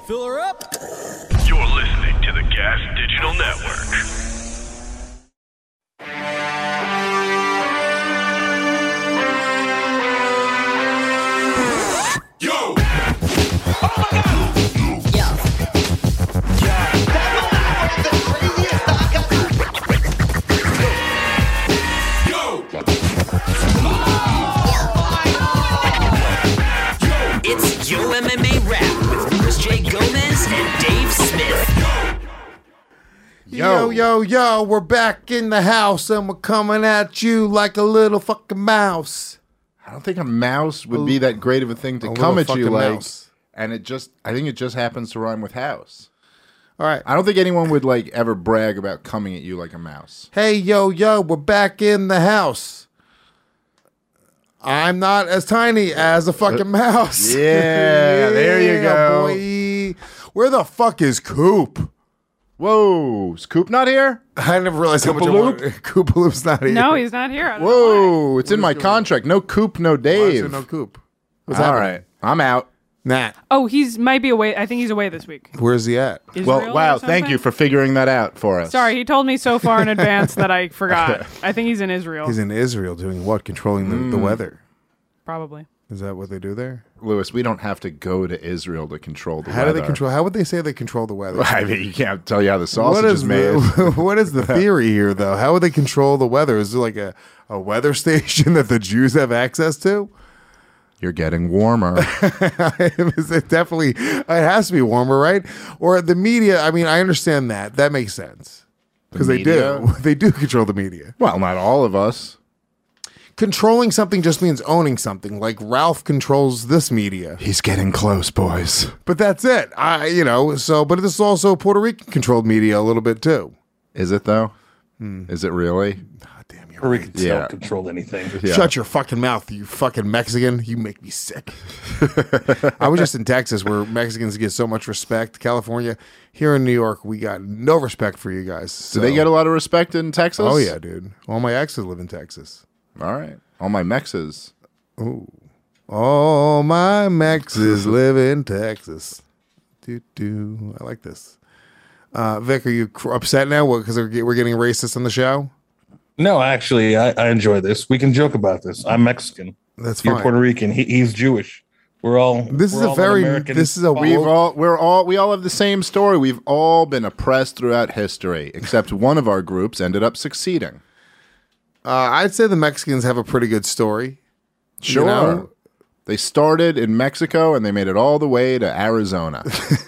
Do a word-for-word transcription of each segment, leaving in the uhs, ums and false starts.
Fill her up. You're listening to the Gas Digital Network. Yo! Oh my God! Yo. It's Yo M M A Rap with Louis J. Gomez and Dave Smith. Yo, yo, yo, we're back in the house and we're coming at you like a little fucking mouse. I don't think a mouse would be that great of a thing to A come little at you fucking like. mouse. And it just, I think it just happens to rhyme with house. All right. I don't think anyone would like ever brag about coming at you like a mouse. Hey, yo, yo, we're back in the house. I'm not as tiny as a fucking mouse. Yeah, there you go. Boy. Where the fuck is Coop? Whoa, is Coop not here? I never realized how much I Koopaloop? wanted. Koopaloop's not here. No, he's not here. I don't know Whoa, it's in my contract. No Coop, no Why is Dave. there no Coop? What's All happening? right, I'm out. Nah. why. Oh, he's might be away. I think he's away this week. Where's he at? Israel Well, or wow, thank something? you for figuring that out for us. Sorry, he told me so far in advance that I forgot. I think he's in Israel. He's in Israel doing what? Controlling the, Mm. the weather. Probably. Is that what they do there? Lewis, we don't have to go to Israel to control the How weather. do they control? How would they say they control the weather? I mean, you can't tell you how the sausage What is is made. the, what is the theory here, though? How would they control the weather? Is there like a, a weather station that the Jews have access to? You're getting warmer. Is it definitely, it has to be warmer, right? Or the media, I mean, I understand that. That makes sense. Because they do. media? They do control the media. Well, not all of us. Controlling something just means owning something. Like Ralph controls this media. He's getting close, boys. But that's it. I, you know, so, but this is also Puerto Rican controlled media a little bit too. Is it though? Hmm. Is it really? God damn you. Or we can Yeah. don't control anything. Yeah. Shut your fucking mouth, you fucking Mexican. You make me sick. I was just in Texas where Mexicans get so much respect. California. Here in New York, we got no respect for you guys. Do they get a lot of respect in Texas? Oh, yeah, dude. All my exes live in Texas. All right. All my Mexes. All my Mexes live in Texas. Do, do. I like this. Uh, Vic, are you cr- upset now because we're getting racist on the show? No, actually, I, I enjoy this. We can joke about this. I'm Mexican. That's You're fine. Puerto Rican. He, he's Jewish. We're all. This is we're a all an very- American this is a folly. We've all we're all we all have the same story. We've all been oppressed throughout history, except one of our groups ended up succeeding. Uh, I'd say the Mexicans have a pretty good story. Sure. You know? They started in Mexico and they made it all the way to Arizona.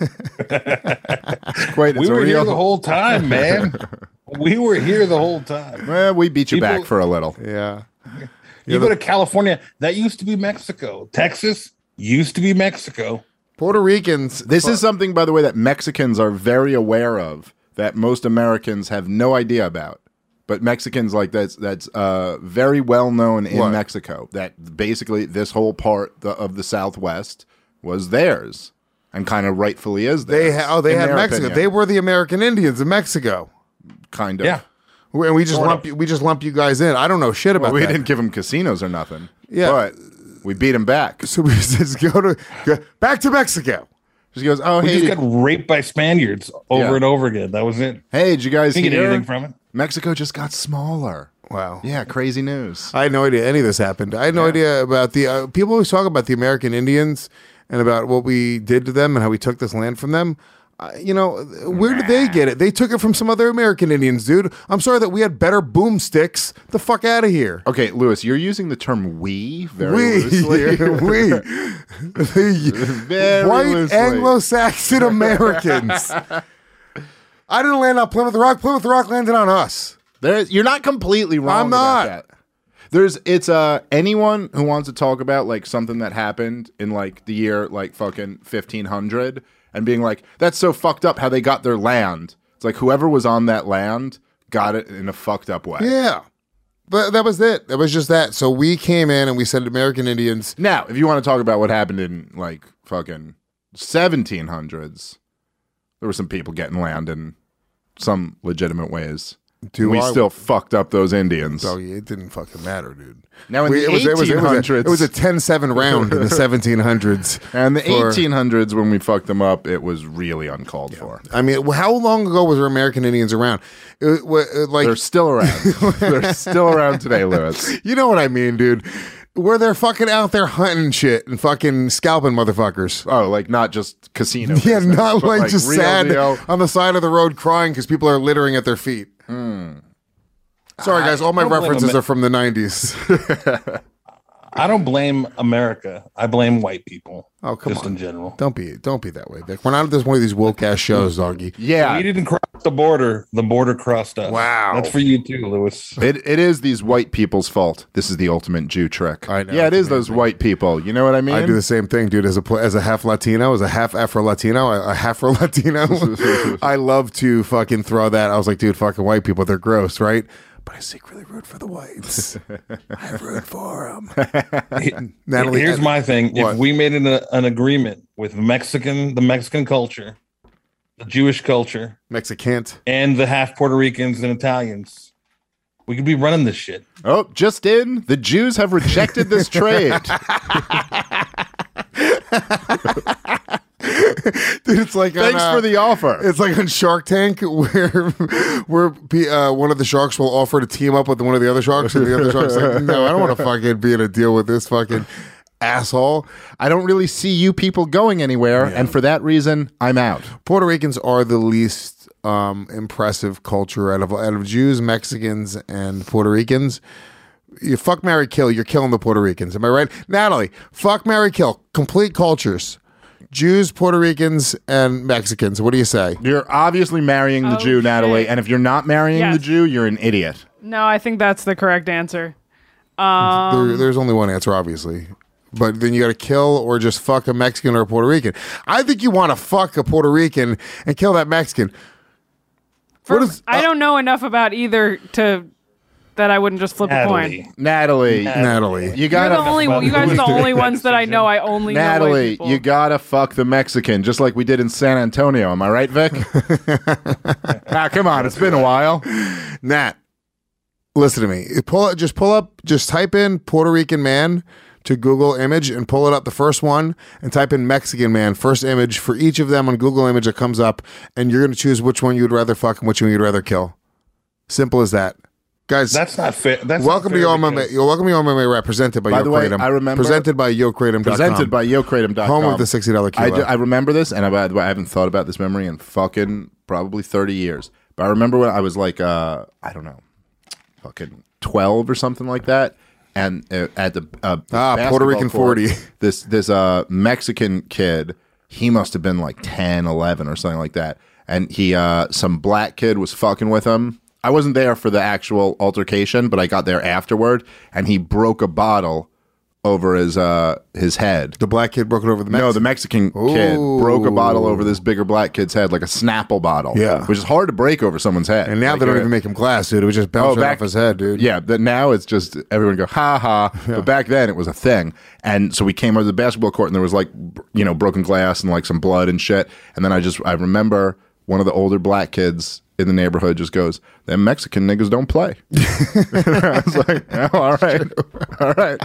It's quite it's We a were real, here the whole time, man. We were here the whole time. Well, we beat you People- back for a little. Yeah. You go to California, that used to be Mexico. Texas used to be Mexico. Puerto Ricans. This is something, by the way, that Mexicans are very aware of that most Americans have no idea about. But Mexicans, like that's that's uh, very well known in What? Mexico. That basically this whole part the, of the Southwest was theirs, and kind of rightfully is theirs. They ha- oh they in had their Mexico. opinion. They were the American Indians in Mexico. kind of. Yeah. We- And we just Sort lump of. you, we just lump you guys in. I don't know shit about Well, we that. didn't give them casinos or nothing. Yeah. but we beat them back. So we just go to go back to Mexico. She goes, "Oh, We hey, just got raped by Spaniards over Yeah. and over again. That was it. hey, did you guys Didn't get hear? anything from it. Mexico just got smaller. Wow. Yeah, crazy news. I had no idea any of this happened. I had no idea about the uh, people always talk about the American Indians and about what we did to them and how we took this land from them. Uh, you know, where did they get it? They took it from some other American Indians, dude. I'm sorry that we had better boomsticks. The fuck out of here. Okay, Lewis, you're using the term "we" very We, loosely. we, the Very white loosely. Anglo-Saxon Americans. I didn't land on Plymouth Rock. Plymouth Rock landed on us. There, you're not completely wrong. I'm not. About that. There's, it's uh anyone who wants to talk about like something that happened in like the year like fucking fifteen hundred and being like that's so fucked up how they got their land. It's like whoever was on that land got it in a fucked up way. Yeah. But that was it. That was just that. So we came in and we said American Indians. Now, if you want to talk about what happened in like fucking seventeen hundreds, there were some people getting land in some legitimate ways. Do we I- still fucked up those Indians. Oh, yeah, it didn't fucking matter, dude. Now in We- the it was, it was, it was a- eighteen hundreds, it was a ten seven round in the seventeen hundreds. and the for- eighteen hundreds when we fucked them up, it was really uncalled for. I mean, how long ago was American Indians around? It, wa- it, like, They're still around. They're still around today, Lewis. you know what I mean, dude? Where they're fucking out there hunting shit and fucking scalping motherfuckers. Oh, like not just casino. Yeah, business, not but, like, just real sad deal. on the side of the road crying because people are littering at their feet. Sorry, guys. All my I don't blame references Amer- are from the nineties. I don't blame America. I blame white people. Oh, come just on. in general. Don't be, don't be that way, Vic. We're not at this one of these woke ass shows, doggy. Yeah, We didn't cross the border. The border crossed us. Wow. That's for you too, Lewis. It it is these white people's fault. This is the ultimate Jew trick. I know, Yeah, it it's is those white people. You know what I mean? I do the same thing, dude. As a pl- as a half Latino, as a half Afro Latino, a, a half Latino, I love to fucking throw that. I was like, dude, fucking white people, they're gross, right? But I secretly root for the whites. I root for them. Natalie, Here's my thing: What? if we made an, an agreement with Mexican, the Mexican culture, the Jewish culture, Mexicant. and the half Puerto Ricans and Italians, we could be running this shit. Oh, just in, the Jews have rejected this trade. Dude, it's like Thanks on, uh, for the offer. It's like on Shark Tank where where pe- uh, one of the sharks will offer to team up with one of the other sharks, and the other shark's like, no, I don't want to fucking be in a deal with this fucking asshole. I don't really see you people going anywhere, and for that reason, I'm out. Puerto Ricans are the least um, impressive culture out of out of Jews, Mexicans, and Puerto Ricans. You fuck, marry, kill. You're killing the Puerto Ricans. Am I right, Natalie? Fuck, marry, kill. Complete cultures. Jews, Puerto Ricans, and Mexicans. What do you say? You're obviously marrying the Oh, Jew, Natalie, shit. and if you're not marrying Yes. the Jew, you're an idiot. No, I think that's the correct answer. Um, There, there's only one answer, obviously. But then you got to kill or just fuck a Mexican or a Puerto Rican. I think you want to fuck a Puerto Rican and kill that Mexican. for- what is- I don't know enough about either to that I wouldn't just flip a coin. Natalie, Natalie, Natalie. you You're gotta the only. You guys are the only ones that I know. I only know white Natalie, people. you gotta fuck the Mexican, just like we did in San Antonio. Am I right, Vic? ah, come on, it's been a while. Nat, listen to me. Pull just pull up, just type in Puerto Rican man to Google image and pull it up the first one and type in Mexican man, first image for each of them on Google image that comes up, and you're gonna choose which one you'd rather fuck and which one you'd rather kill. Simple as that. Guys, that's not fair. That's welcome not to fair Yo M M A. because- You're welcome to Yo M M A rap presented by, By Yo the way, Kratom. I remember- presented by Yo Kratom dot com. Presented by yo kratom dot com. home of the sixty dollar I, kilo. do- I remember this, and I, by the way, I haven't thought about this memory in fucking probably thirty years. But I remember when I was like, uh, I don't know, fucking twelve or something like that, and uh, at the uh, Ah, basketball Puerto Rican court, forty. This this uh Mexican kid, he must have been like ten, eleven or something like that, and he uh some black kid was fucking with him. I wasn't there for the actual altercation, but I got there afterward, and he broke a bottle over his uh his head. the black kid broke it over the Mexican. No, the Mexican kid Ooh. broke a bottle over this bigger black kid's head, like a Snapple bottle. Yeah. which is hard to break over someone's head. and now Like, they don't uh, even make him glass, dude. It was just bouncing off his head, dude. Yeah, but now it's just everyone go ha ha. But back then it was a thing, and so we came over to the basketball court, and there was like b- you know broken glass and like some blood and shit. And then I just I remember one of the older black kids in the neighborhood just goes, "Them Mexican niggas don't play." I was like, oh, all right, all right.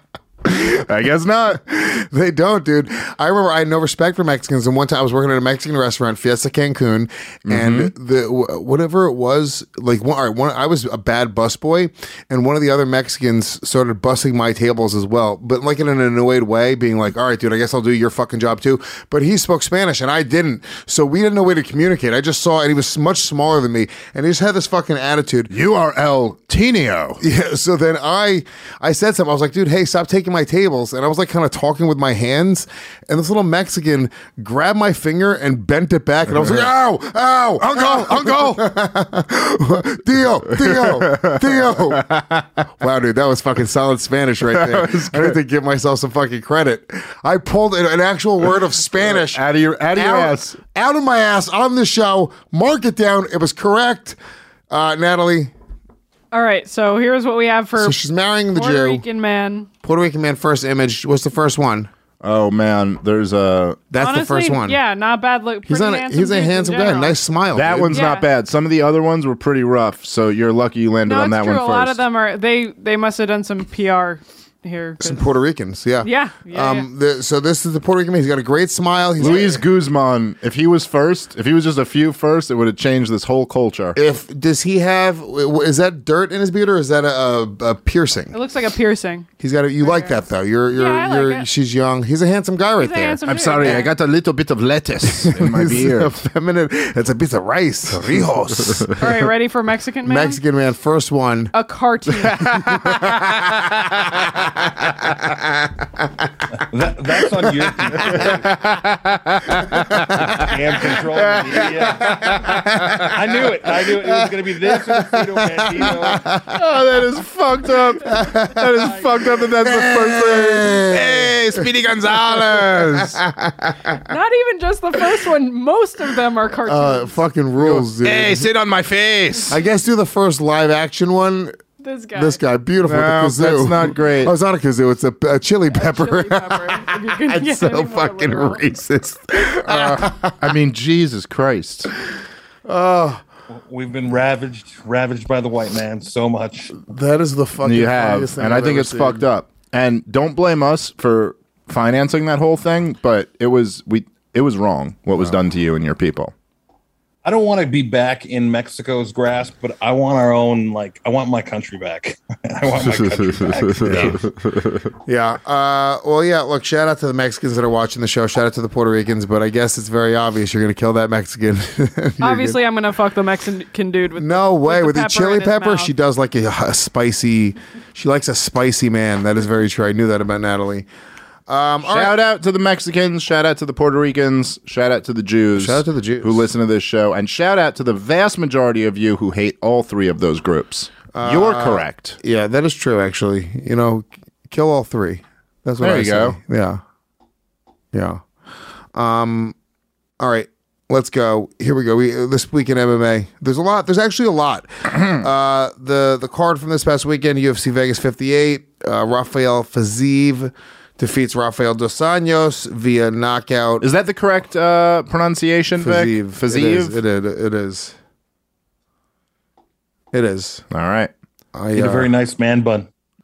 I guess not. They don't, dude. I remember I had no respect for Mexicans, and one time I was working at a Mexican restaurant, Fiesta Cancun, and the wh- whatever it was, like one, all right, one, I was a bad busboy, and one of the other Mexicans started bussing my tables as well, but like in an annoyed way, being like, "All right, dude, I guess I'll do your fucking job too." But he spoke Spanish, and I didn't, so we didn't know way to communicate. I just saw, and he was much smaller than me, and he just had this fucking attitude. You are El Tino. Yeah, so then I I said something. I was like, dude, hey, stop taking my tables. And I was like kind of talking with my hands. And this little Mexican grabbed my finger and bent it back. And I was like, ow, ow, uncle, uncle. Dio, Dio, Dio. Wow, dude, that was fucking solid Spanish right there. I need to give myself some fucking credit. I pulled an, an actual word of Spanish Out of your out of your out, ass. out of my ass on the show. Mark it down. It was correct. Uh, Natalie. All right, so here's what we have for So she's marrying the Puerto Jew. Rican man. Puerto Rican man, first image. What's the first one? Oh man, there's a That's Honestly, the first one. Yeah, not bad. Look, He's, pretty on a, handsome he's a dudes in handsome guy. general. Nice smile. that dude. one's Yeah. not bad. Some of the other ones were pretty rough, so you're lucky you landed No, on it's that true. one A first. lot of them are they. They must have done some P R here. 'cause- Some Puerto Ricans. Yeah. Yeah, yeah, Um. The, so this is the Puerto Rican man. He's got a great smile. He's Luis Guzman, if he was first, if he was just a few first, it would have changed this whole culture. If does he have? Is that dirt in his beard or is that a, a, a piercing? It looks like a piercing. He's got. A, you like that though? You're. You're. Yeah, I like you're. it. She's young. He's a handsome guy right He's a there. handsome I'm dude, sorry, yeah. I got a little bit of lettuce in my He's beard. effeminate. It's a piece of rice. Rijos. All right, ready for Mexican man? Mexican man. First one. A cartoon. That, that's on your damn control. Yeah. I knew it. I knew it. It was going to be this or the Tito Bandito. Oh, that is fucked up. That is fucked up that that's the first thing. Hey, Speedy Gonzalez. Not even just the first one. Most of them are cartoons. Uh, fucking rules, dude. Hey, sit on my face. I guess do the first live action one. this guy. This guy, beautiful. No, with the kazoo. that's not great. Oh, it's not a kazoo. It's a, a chili pepper. Chili pepper. If you can get It's any so more fucking literal. racist. I mean, Jesus Christ. We've been ravaged, ravaged by the white man so much. That is the fucking. You have, funniest thing and I I've think ever it's seen. fucked up. And don't blame us for financing that whole thing, but it was we. It was wrong what was done to you and your people. I don't want to be back in Mexico's grasp, but I want our own, like, I want my country back. I want my country back. Yeah. Uh, well, yeah. Look, shout out to the Mexicans that are watching the show. Shout out to the Puerto Ricans. But I guess it's very obvious you're going to kill that Mexican. You're Obviously, I'm gonna fuck the Mexican dude with No the, way. With the, pepper chili in his pepper, mouth. she does like a, a spicy. She likes a spicy man. That is very true. I knew that about Natalie. Um, all right. Shout out to the Mexicans. Shout out to the Puerto Ricans. Shout out to the Jews. Shout out to the Jews. who listen to this show, and shout out to the vast majority of you who hate all three of those groups. You're correct. Yeah, that is true. Actually, you know, kill all three. That's what There I you say. go. Yeah, yeah. Um, all right, let's go. Here we go. We this week in M M A. There's a lot. There's actually a lot. uh, the the card from this past weekend: U F C Vegas fifty-eight. Uh, Rafael Fiziev defeats Rafael Dos Anjos via knockout. Is that the correct uh, pronunciation, Vic? Fiziev. Fiziev? It is. It is. It is. It is. All right. I, Need a uh, very nice man bun.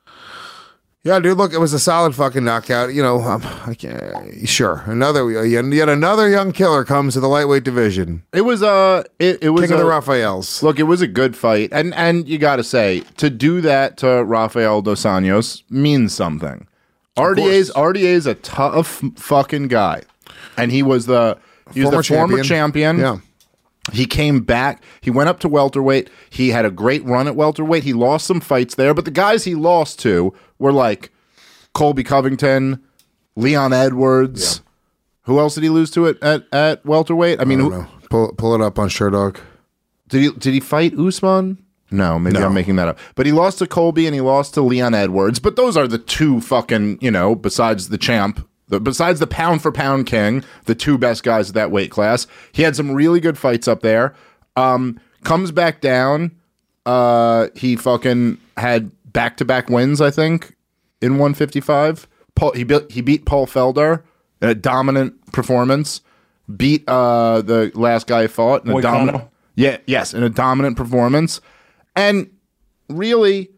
Yeah, dude. Look, it was a solid fucking knockout. You know, um, I can't, sure. Another yet another young killer comes to the lightweight division. It was uh it, it was King of the a- Rafaels. Look, it was a good fight, and and you got to say to do that to Rafael Dos Anjos means something. R D A's R D A's a tough fucking guy, and he was the he was Former the former champion. champion. Yeah. He came back. He went up to welterweight. He had a great run at welterweight. He lost some fights there, but the guys he lost to were like Colby Covington, Leon Edwards. Who else did he lose to at at, at welterweight? I mean, I who, don't know. Pull pull it up on Sherdog. did he did he fight Usman? No, maybe No. I'm making that up. But he lost to Colby and he lost to Leon Edwards. But those are the two fucking, you know, besides the champ, the, besides the pound for pound king, the two best guys at that weight class. He had some really good fights up there. Um, comes back down. Uh, he fucking had back to back wins, I think, in one fifty-five. Paul, he built, he beat Paul Felder in a dominant performance. Beat uh, the last guy he fought in a Moicano? dominant. Yeah, yes, in a dominant performance. And really,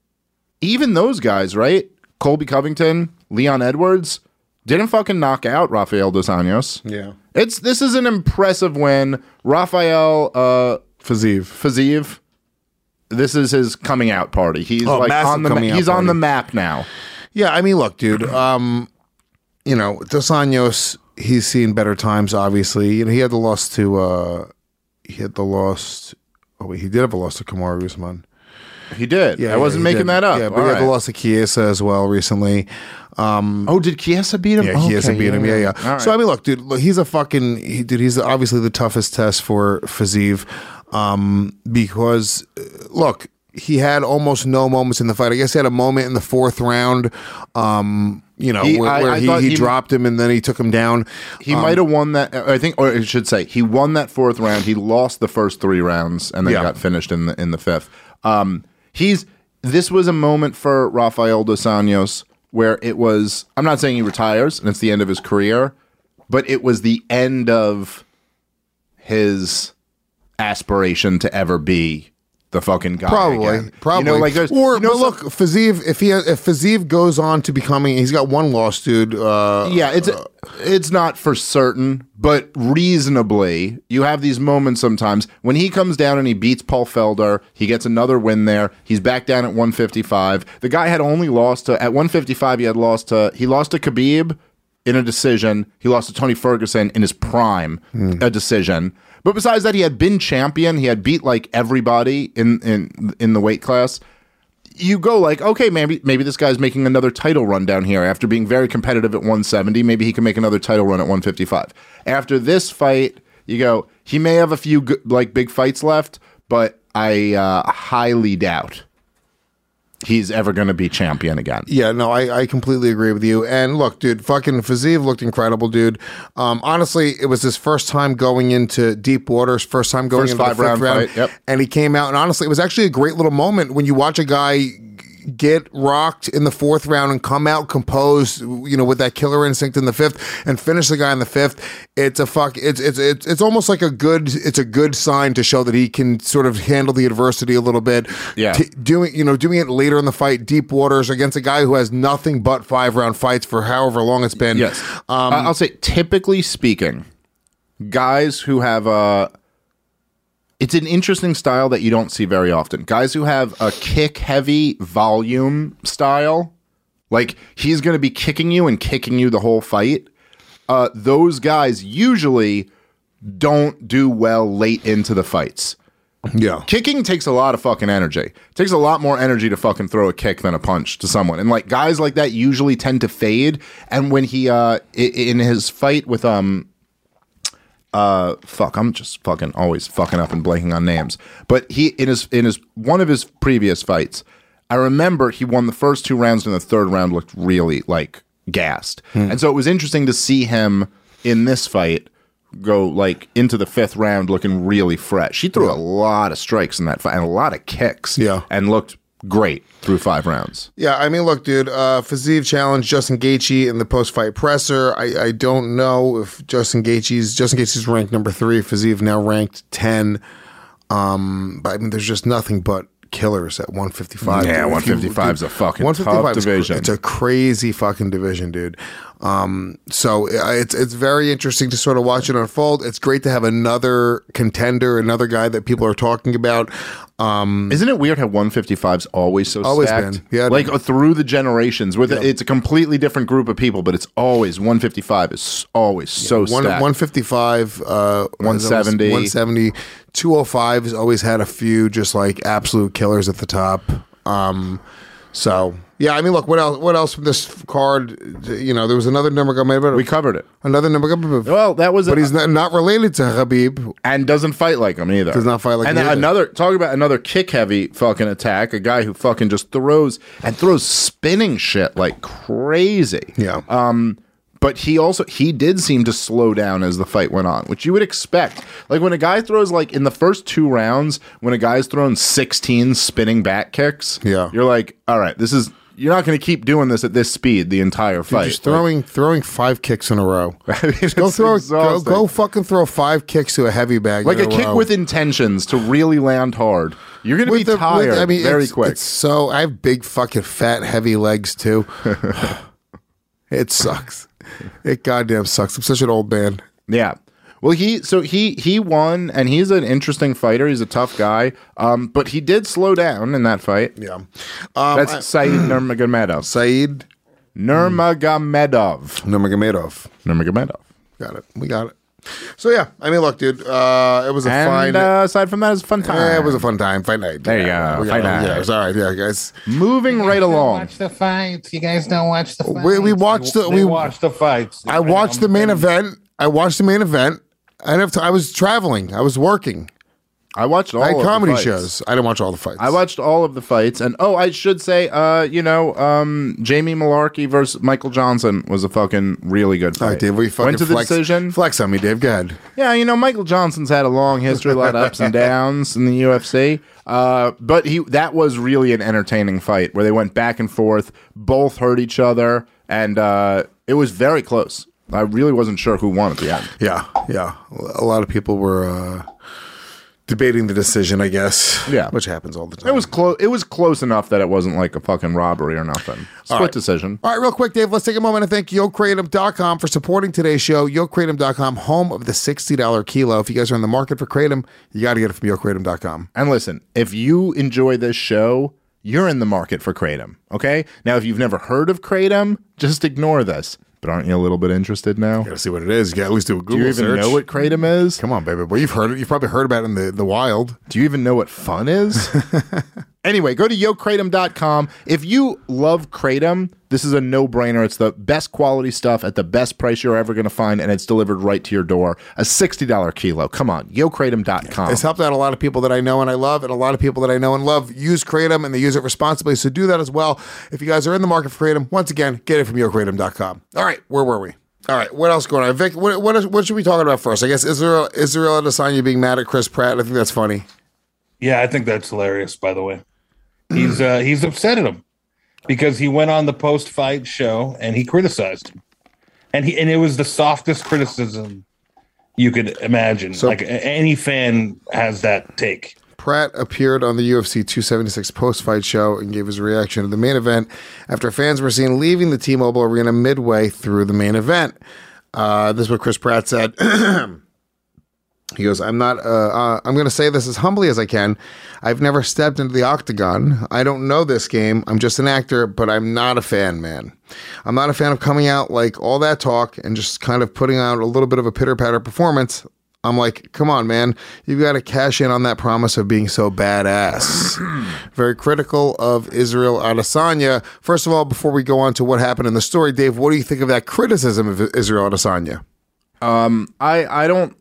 even those guys, right? Colby Covington, Leon Edwards, didn't fucking knock out Rafael Dos Anjos. Yeah. It's this is an impressive win. Rafael uh Fiziev. Fiziev, this is his coming out party. He's Oh, like massive on the ma- coming out he's on party. the map now. Yeah, I mean, look, dude. Um, you know, Dos Anjos, he's seen better times. Obviously, you know, he had the loss to. Uh, he had the loss. Oh wait, he did have a loss to Kamaru Usman. He did. Yeah, I wasn't he making did. that up. Yeah, but All he had the right. loss to Chiesa as well recently. Um, Oh, did Chiesa beat him? Yeah, Chiesa Okay, beat him. Yeah, yeah. All right. So I mean, look, dude, look, he's a fucking he, dude. He's obviously the toughest test for Fiziev, um, because uh, look, he had almost no moments in the fight. I guess he had a moment in the fourth round, um, you know, He- where, I- where I he, thought he he- dropped him and then he took him down. He Um, might have won that. I think, or I should say, he won that fourth round. He lost the first three rounds and then Yeah. got finished in the in the fifth. Um, he's this was a moment for Rafael Dos Anjos where it was, I'm not saying he retires and it's the end of his career, but it was the end of his aspiration to ever be the fucking guy. Probably, again. probably. You know, like there's, or you know, but look, Fiziev. If he if Fiziev goes on to becoming, he's got one loss, dude. Uh, yeah, it's uh, it's not for certain, but reasonably, you have these moments sometimes when he comes down and he beats Paul Felder. He gets another win there. He's back down at one fifty-five. The guy had only lost to at one fifty-five. He had lost to he lost to Khabib in a decision. He lost to Tony Ferguson in his prime, Hmm. a decision. But besides that, he had been champion. He had beat like everybody in in in the weight class. You go like, okay, maybe maybe this guy's making another title run down here after being very competitive at one seventy. Maybe he can make another title run at one fifty-five. After this fight, you go, he may have a few good, like big fights left, but I uh, highly doubt he's ever going to be champion again. Yeah, no, I, I completely agree with you. And look, dude, fucking Fiziev looked incredible, dude. Um, honestly, it was his first time going into deep waters, first time going First into five the fifth round round. fight, yep. And he came out, and honestly, it was actually a great little moment when you watch a guy get rocked in the fourth round and come out composed, you know, with that killer instinct in the fifth and finish the guy in the fifth. It's a fuck. It's it's it's it's almost like a good. It's a good sign to show that he can sort of handle the adversity a little bit. Yeah, T- doing you know doing it later in the fight, deep waters against a guy who has nothing but five round fights for however long it's been. Yes, um, I- I'll say typically speaking, guys who have a. It's an interesting style that you don't see very often. Guys who have a kick-heavy volume style, like he's going to be kicking you and kicking you the whole fight. Uh, those guys usually don't do well late into the fights. yeah. Kicking takes a lot of fucking energy. It takes a lot more energy to fucking throw a kick than a punch to someone. And like guys like that usually tend to fade. And when he uh i- in his fight with um uh fuck, I'm just fucking always fucking up and blanking on names. But he in his in his one of his previous fights, I remember he won the first two rounds and the third round looked really like gassed. And so it was interesting to see him in this fight go like into the fifth round looking really fresh. He threw a lot of strikes in that fight and a lot of kicks. Yeah. And looked great through five rounds. Yeah, I mean, look, dude, uh, Fiziev challenged Justin Gaethje in the post-fight presser. I, I don't know if Justin Gaethje's Justin Gaethje's ranked number three. Fiziev now ranked ten. Um, but I mean, there's just nothing but killers at one fifty-five. Yeah, dude. one If you- fifty-five is dude, a fucking one fifty-five tough is cr- division. It's a crazy fucking division, dude. Um, so uh, it's it's very interesting to sort of watch it unfold. It's great to have another contender, another guy that people are talking about. Um, Isn't it weird how one fifty-five's always so Always stacked? been. Yeah. Like uh, through the generations. With it's a completely different group of people, but it's always one fifty-five is always so One, stacked. one fifty-five, uh, one seventy. one seventy, two oh five has always had a few just like absolute killers at the top. Um, so yeah, I mean, look, what else? What else from this card? You know, there was another number gun, We covered it. another number gun, Well, that was but a- he's not, not related to Habib. and doesn't fight like him either. Does not fight like and him then either. another talk about another kick heavy fucking attack. A guy who fucking just throws and throws spinning shit like crazy. Yeah. Um, but he also he did seem to slow down as the fight went on, which you would expect. Like when a guy throws like in the first two rounds, when a guy's thrown sixteen spinning back kicks, Yeah. you're like, all right, this is you're not going to keep doing this at this speed the entire fight. Just throwing throwing five kicks in a row. Like, Go it's throw, go, exhausting. go fucking throw five kicks to a heavy bag. Like in a kick row. with intentions to really land hard. You're going to be With the- with- tired I mean, very it's, quick. It's so I have big fucking fat heavy legs too. It sucks. It goddamn sucks. I'm such an old man. Yeah. Well, he so he he won, and he's an interesting fighter. He's a tough guy, um, but he did slow down in that fight. Yeah. Um, That's I- Said Nurmagomedov. Saeed Nurmagomedov. Nurmagomedov. Nurmagomedov. Got it. We got it. So yeah, I mean, look, dude. Uh, it was a And fine. uh, aside from that, it's a fun time. yeah, it was a fun time. Fight night. There you Yeah, go. we Fight got it. night. Yeah, it was all right. Yeah, guys. Moving right along. Watch the fights. You guys don't watch the fights. We, we watched the. They We watch the fights. I watched the main event. I watched the main event. I didn't have to, I was traveling. I was working. I watched all I had of comedy the fights. shows. I didn't watch all the fights. I watched all of the fights, and oh, I should say, uh, you know, um, Jamie Malarkey versus Michael Johnson was a fucking really good All fight. right, Dave, we fucking went to the flex, decision. Flex on me, Dave. Go ahead. Yeah, you know, Michael Johnson's had a long history, a lot of ups and downs in the U F C. Uh, but he that was really an entertaining fight where they went back and forth, both hurt each other, and uh, it was very close. I really wasn't sure who won at the end. Yeah, yeah. A lot of people were uh, debating the decision, I guess. Yeah. Which happens all the time. It was close. It was close enough that it wasn't like a fucking robbery or nothing. Split right. decision. All right, real quick, Dave, let's take a moment and thank Yo Kratom dot com for supporting today's show. Yo Kratom dot com, home of the sixty dollars kilo. If you guys are in the market for Kratom, you got to get it from Yo Kratom dot com. And listen, if you enjoy this show, you're in the market for Kratom. Okay. Now, if you've never heard of Kratom, just ignore this. But aren't you a little bit interested now? Got to see what it is. You got to at least do a Google Do you even search. know what Kratom is? Come on, baby. Well, you've heard it. You've probably heard about it in the, the wild. Do you even know what fun is? Anyway, go to Yo Kratom dot com. If you love Kratom, this is a no-brainer. It's the best quality stuff at the best price you're ever going to find, and it's delivered right to your door. A sixty dollars kilo. Come on, Yo Kratom dot com. It's helped out a lot of people that I know and I love, and a lot of people that I know and love use Kratom, and they use it responsibly, so do that as well. If you guys are in the market for Kratom, once again, get it from Yo Kratom dot com. All right, where were we? All right, what else going on? Vic, what, what, is, what should we talk about first? I guess Israel, Israel Adesanya being mad at Chris Pratt. I think that's funny. Yeah, I think that's hilarious, by the way. He's uh, he's upset at him because he went on the post-fight show and he criticized him. And he and it was the softest criticism you could imagine. So- like a- any fan has that take. Pratt appeared on the U F C two seventy-six post-fight show and gave his reaction to the main event after fans were seen leaving the T-Mobile Arena midway through the main event. Uh, this is what Chris Pratt said. He goes, I'm not, uh, uh, I'm going to say this as humbly as I can. I've never stepped into the octagon. I don't know this game. I'm just an actor, but I'm not a fan, man. I'm not a fan of coming out like all that talk and just kind of putting out a little bit of a pitter-patter performance. I'm like, come on, man. You've got to cash in on that promise of being so badass. Very critical of Israel Adesanya. First of all, before we go on to what happened in the story, Dave, what do you think of that criticism of Israel Adesanya? Um, I, I don't,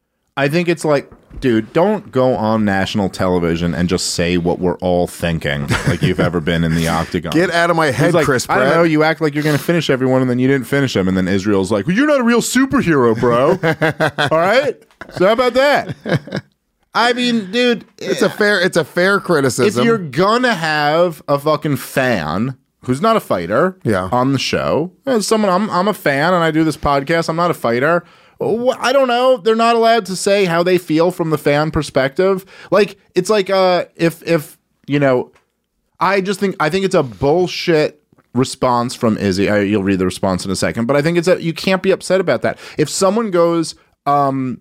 I think it's like, dude, don't go on national television and just say what we're all thinking, like you've ever been in the octagon. Get out of my head, It's like, Chris I Pratt. don't know, you act like you're going to finish everyone and then you didn't finish them. And then Israel's like, well, you're not a real superhero, bro. All right? So how about that? I mean, dude, It's a fair, it's a fair criticism. if you're going to have a fucking fan who's not a fighter Yeah. on the show, as someone, I'm, I'm a fan and I do this podcast, I'm not a fighter. Wh- I don't know. They're not allowed to say how they feel from the fan perspective. Like, it's like, uh, if, if, you know, I just think, I think it's a bullshit response from Izzy. I, you'll read the response in a second, but I think it's a, you can't be upset about that. If someone goes, um,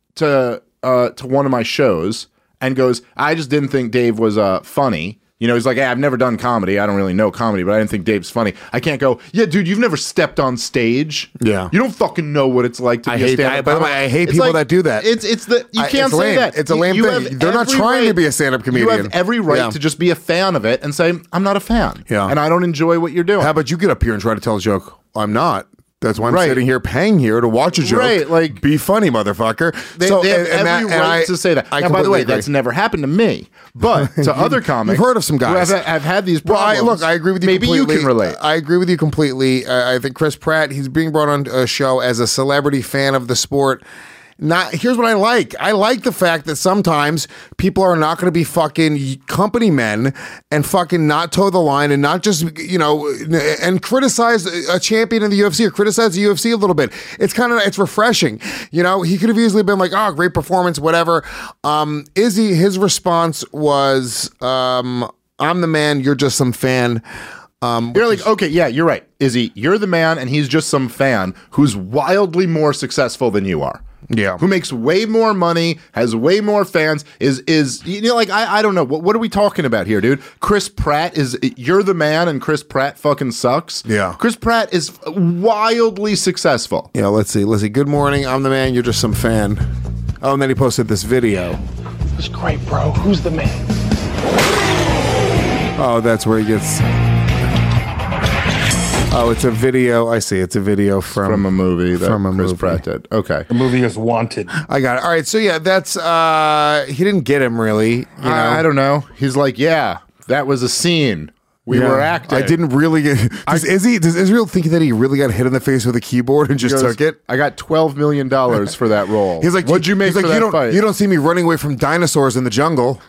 to, uh, to one of my shows and goes, I just didn't think Dave was, uh, funny. You know, he's like, hey, I've never done comedy. I don't really know comedy, but I didn't think Dave's funny. I can't go, yeah, dude, you've never stepped on stage. Yeah. You don't fucking know what it's like to I be a hate stand-up that. By the way, comic. I hate It's people like- that do that. It's it's the you I- can't it's say lame. that. It's a You- lame you thing. have They're not every trying to right- be a stand-up You comedian. have every right Yeah. to just be a fan of it and say, I'm not a fan. Yeah. And I don't enjoy what you're doing. How about you get up here and try to tell a joke? I'm not. That's why I'm Right. sitting here paying here to watch a joke. Right, like- be funny, motherfucker. They, So, they have and- and every that- and right I- to say that. I Now, by the completely way, agree. that's never happened to me, but to other comics, You've heard of some guys. who have, have had these Well, I, problems. look, I agree with you. Maybe completely. you can relate. I agree with you completely. Uh, I think Chris Pratt, he's being brought on a show as a celebrity fan of the sport. Not here's what I like. I like the fact that sometimes people are not going to be fucking company men and fucking not toe the line and not just, you know, and criticize a champion in the U F C or criticize the U F C a little bit. It's kind of it's refreshing. You know, he could have easily been like, "Oh, great performance, whatever." Um, Izzy, his response was, um, "I'm the man. You're just some fan." Um, You're like, okay, yeah, you're right. Izzy, you're the man, and he's just some fan who's wildly more successful than you are. Yeah. Who makes way more money, has way more fans, is, is you know, like, I, I don't know. What, what are we talking about here, dude? Chris Pratt is, you're the man, and Chris Pratt fucking sucks. Yeah. Chris Pratt is wildly successful. Yeah, let's see. Let's see. Good morning. I'm the man. You're just some fan. Oh, and then he posted this video. It's great, bro. Who's the man? Oh, that's where he gets. Oh, it's a video. I see. It's a video from From a movie that from a Chris movie. Pratt did. Okay. The movie is Wanted. I got it. All right. So yeah, that's uh he didn't get him really. You know? I, I don't know. He's like, yeah, that was a scene. We Yeah. were acting. I didn't really get. Does Izzy? Does Israel think that he really got hit in the face with a keyboard and just He goes, took it? I got twelve million dollars for that role. He's like, what'd you make he's for like, that you don't, fight? You don't see me running away from dinosaurs in the jungle.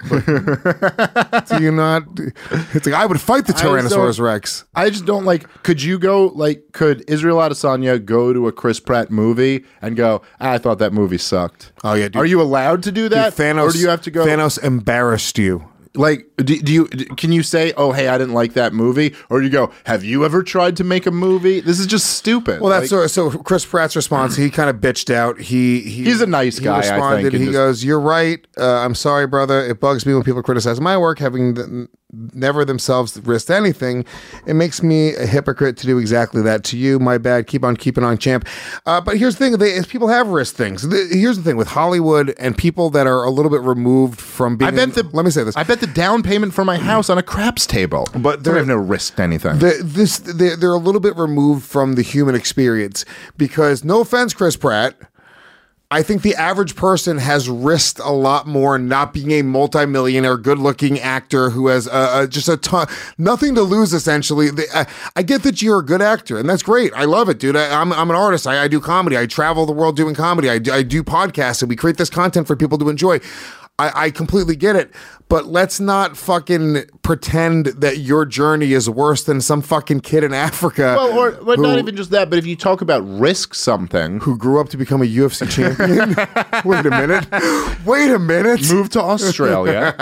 Do you not? It's like I would fight the I just Tyrannosaurus don't- Rex. I just don't like. Could you go like? Could Israel Adesanya go to a Chris Pratt movie and go? Ah, I thought that movie sucked. Oh yeah, dude. Are you allowed to do Dude, that, Thanos, or do you have to go? Thanos embarrassed you. Like, do, do you? Can you say, "Oh, hey, I didn't like that movie," or do you go, "Have you ever tried to make a movie? This is just stupid." Well, that's Like, so, so. Chris Pratt's response. He kind of bitched out. He, he He's a nice he guy, I Responded. think, and he just- goes, "You're right. Uh, I'm sorry, brother. It bugs me when people criticize my work, having th- never themselves risked anything. It makes me a hypocrite to do exactly that to you. My bad. Keep on keeping on, champ." Uh, but here's the thing: they, is people have risked things. The, here's the thing with Hollywood and people that are a little bit removed from being. I bet the. let me say this. I bet the down payment for my house on a craps table. But they they're- have no risked anything. The, this they're, they're a little bit removed from the human experience because, no offense, Chris Pratt, I think the average person has risked a lot more not being a multimillionaire, good-looking actor who has uh, uh, just a ton, nothing to lose. Essentially, the, uh, I get that you're a good actor, and that's great. I love it, dude. I, I'm I'm an artist. I, I do comedy. I travel the world doing comedy. I do, I do podcasts, and we create this content for people to enjoy. I, I completely get it, but let's not fucking pretend that your journey is worse than some fucking kid in Africa. well, or but who, not even just that. But if you talk about risk something, who grew up to become a U F C champion. Wait a minute. Wait a minute. moved to Australia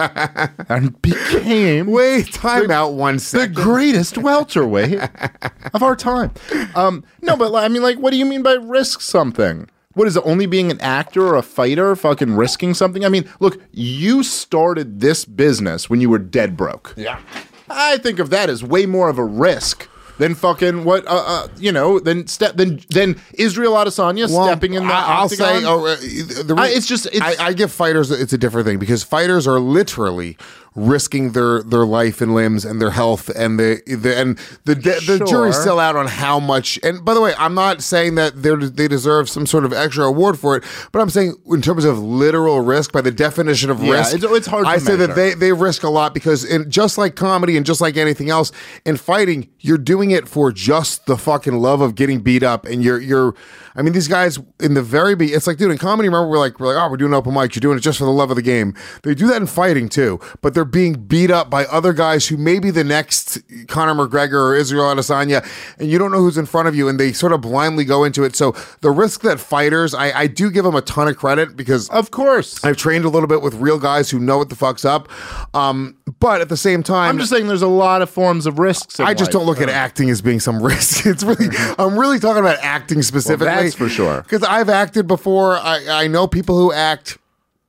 and became Wait, time out one the second. greatest welterweight of our time. Um, no, but I mean, like, what do you mean by risk something? What is it? Only being an actor or a fighter, fucking risking something? I mean, look, you started this business when you were dead broke. Yeah. I think of that as way more of a risk than fucking what, uh, uh, you know, than step than than Israel Adesanya Well, stepping in the I- I'll octagon. say, oh, uh, the re- I- it's just- it's- I, I give fighters it's a different thing because fighters are literally risking their their life and limbs and their health and the, the and the the, the jury's Sure. still out on how much. And by the way, I'm not saying that they they deserve some sort of extra award for it, but I'm saying in terms of literal risk, by the definition of Yeah, risk, it's- it's hard to I say that measure. they they risk a lot because in just like comedy and just like anything else in fighting, you're doing it for just the fucking love of getting beat up, and you're you're. I mean, these guys in the very be it's like, dude, in comedy, remember we're like we're like, oh, we're doing open mic. You're doing it just for the love of the game. They do that in fighting too, but they're being beat up by other guys who may be the next Conor McGregor or Israel Adesanya, and you don't know who's in front of you, and they sort of blindly go into it. So the risk that fighters, I, I do give them a ton of credit because Of course. I've trained a little bit with real guys who know what the fuck's up. Um, but at the same time, I'm just saying there's a lot of forms of risks. in I just life. don't look at acting as being some risk. It's really, I'm really talking about acting specifically. that's for sure. Because I've acted before. I, I know people who act.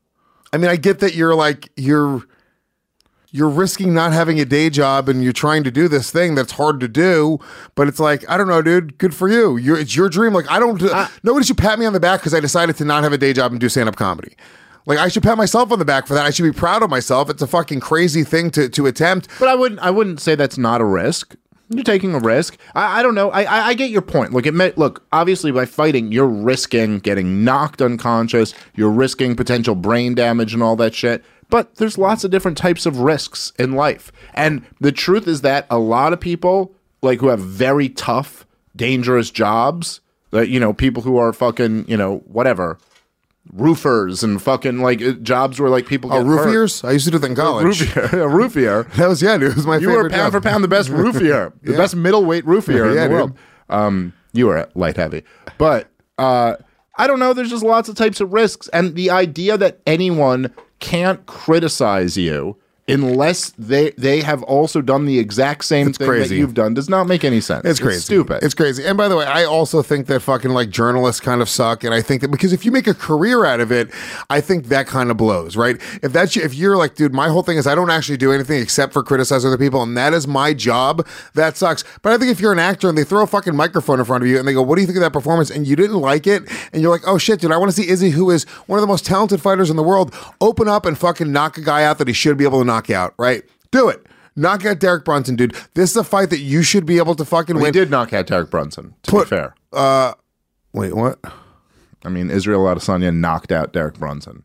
I mean, I get that you're like, you're, you're risking not having a day job and you're trying to do this thing that's hard to do. But it's like, I don't know, dude, good for you. You're, it's your dream. Like, I don't, nobody should pat me on the back because I decided to not have a day job and do stand up comedy. Like, I should pat myself on the back for that. I should be proud of myself. It's a fucking crazy thing to, to attempt. But I wouldn't. I wouldn't say that's not a risk. You're taking a risk. I, I don't know. I, I I get your point. Look, it may, look. Obviously, by fighting, you're risking getting knocked unconscious. You're risking potential brain damage and all that shit. But there's lots of different types of risks in life. And the truth is that a lot of people, like, who have very tough, dangerous jobs, that, you know, people who are fucking, you know, whatever, roofers and fucking like uh, jobs where like people Oh, get hurt. roofiers? I used to do that in college. Roofier, a roofier. That was, yeah, dude. It was my You favorite were pound job. for pound the best roofier, the Yeah. best middleweight roofier Yeah, in the dude. world. Um, you were light heavy, but uh, I don't know. There's just lots of types of risks, and the idea that anyone can't criticize you unless they they have also done the exact same It's thing crazy. that you've done does not make any sense. It's crazy. stupid. It's crazy. And by the way, I also think that fucking like journalists kind of suck. And I think that because if you make a career out of it, I think that kind of blows, right? If that's if you're like, dude, my whole thing is I don't actually do anything except for criticize other people, and that is my job. That sucks. But I think if you're an actor and they throw a fucking microphone in front of you and they go, "What do you think of that performance?" and you didn't like it, and you're like, "Oh shit, dude, I want to see Izzy, who is one of the most talented fighters in the world, open up and fucking knock a guy out that he should be able to knock out," right? Do it. knock out Derek Brunson, dude. This is a fight that you should be able to fucking Well, he win. did knock out Derek Brunson, to Put- be fair. Uh, wait, what? I mean, Israel Adesanya knocked out Derek Brunson.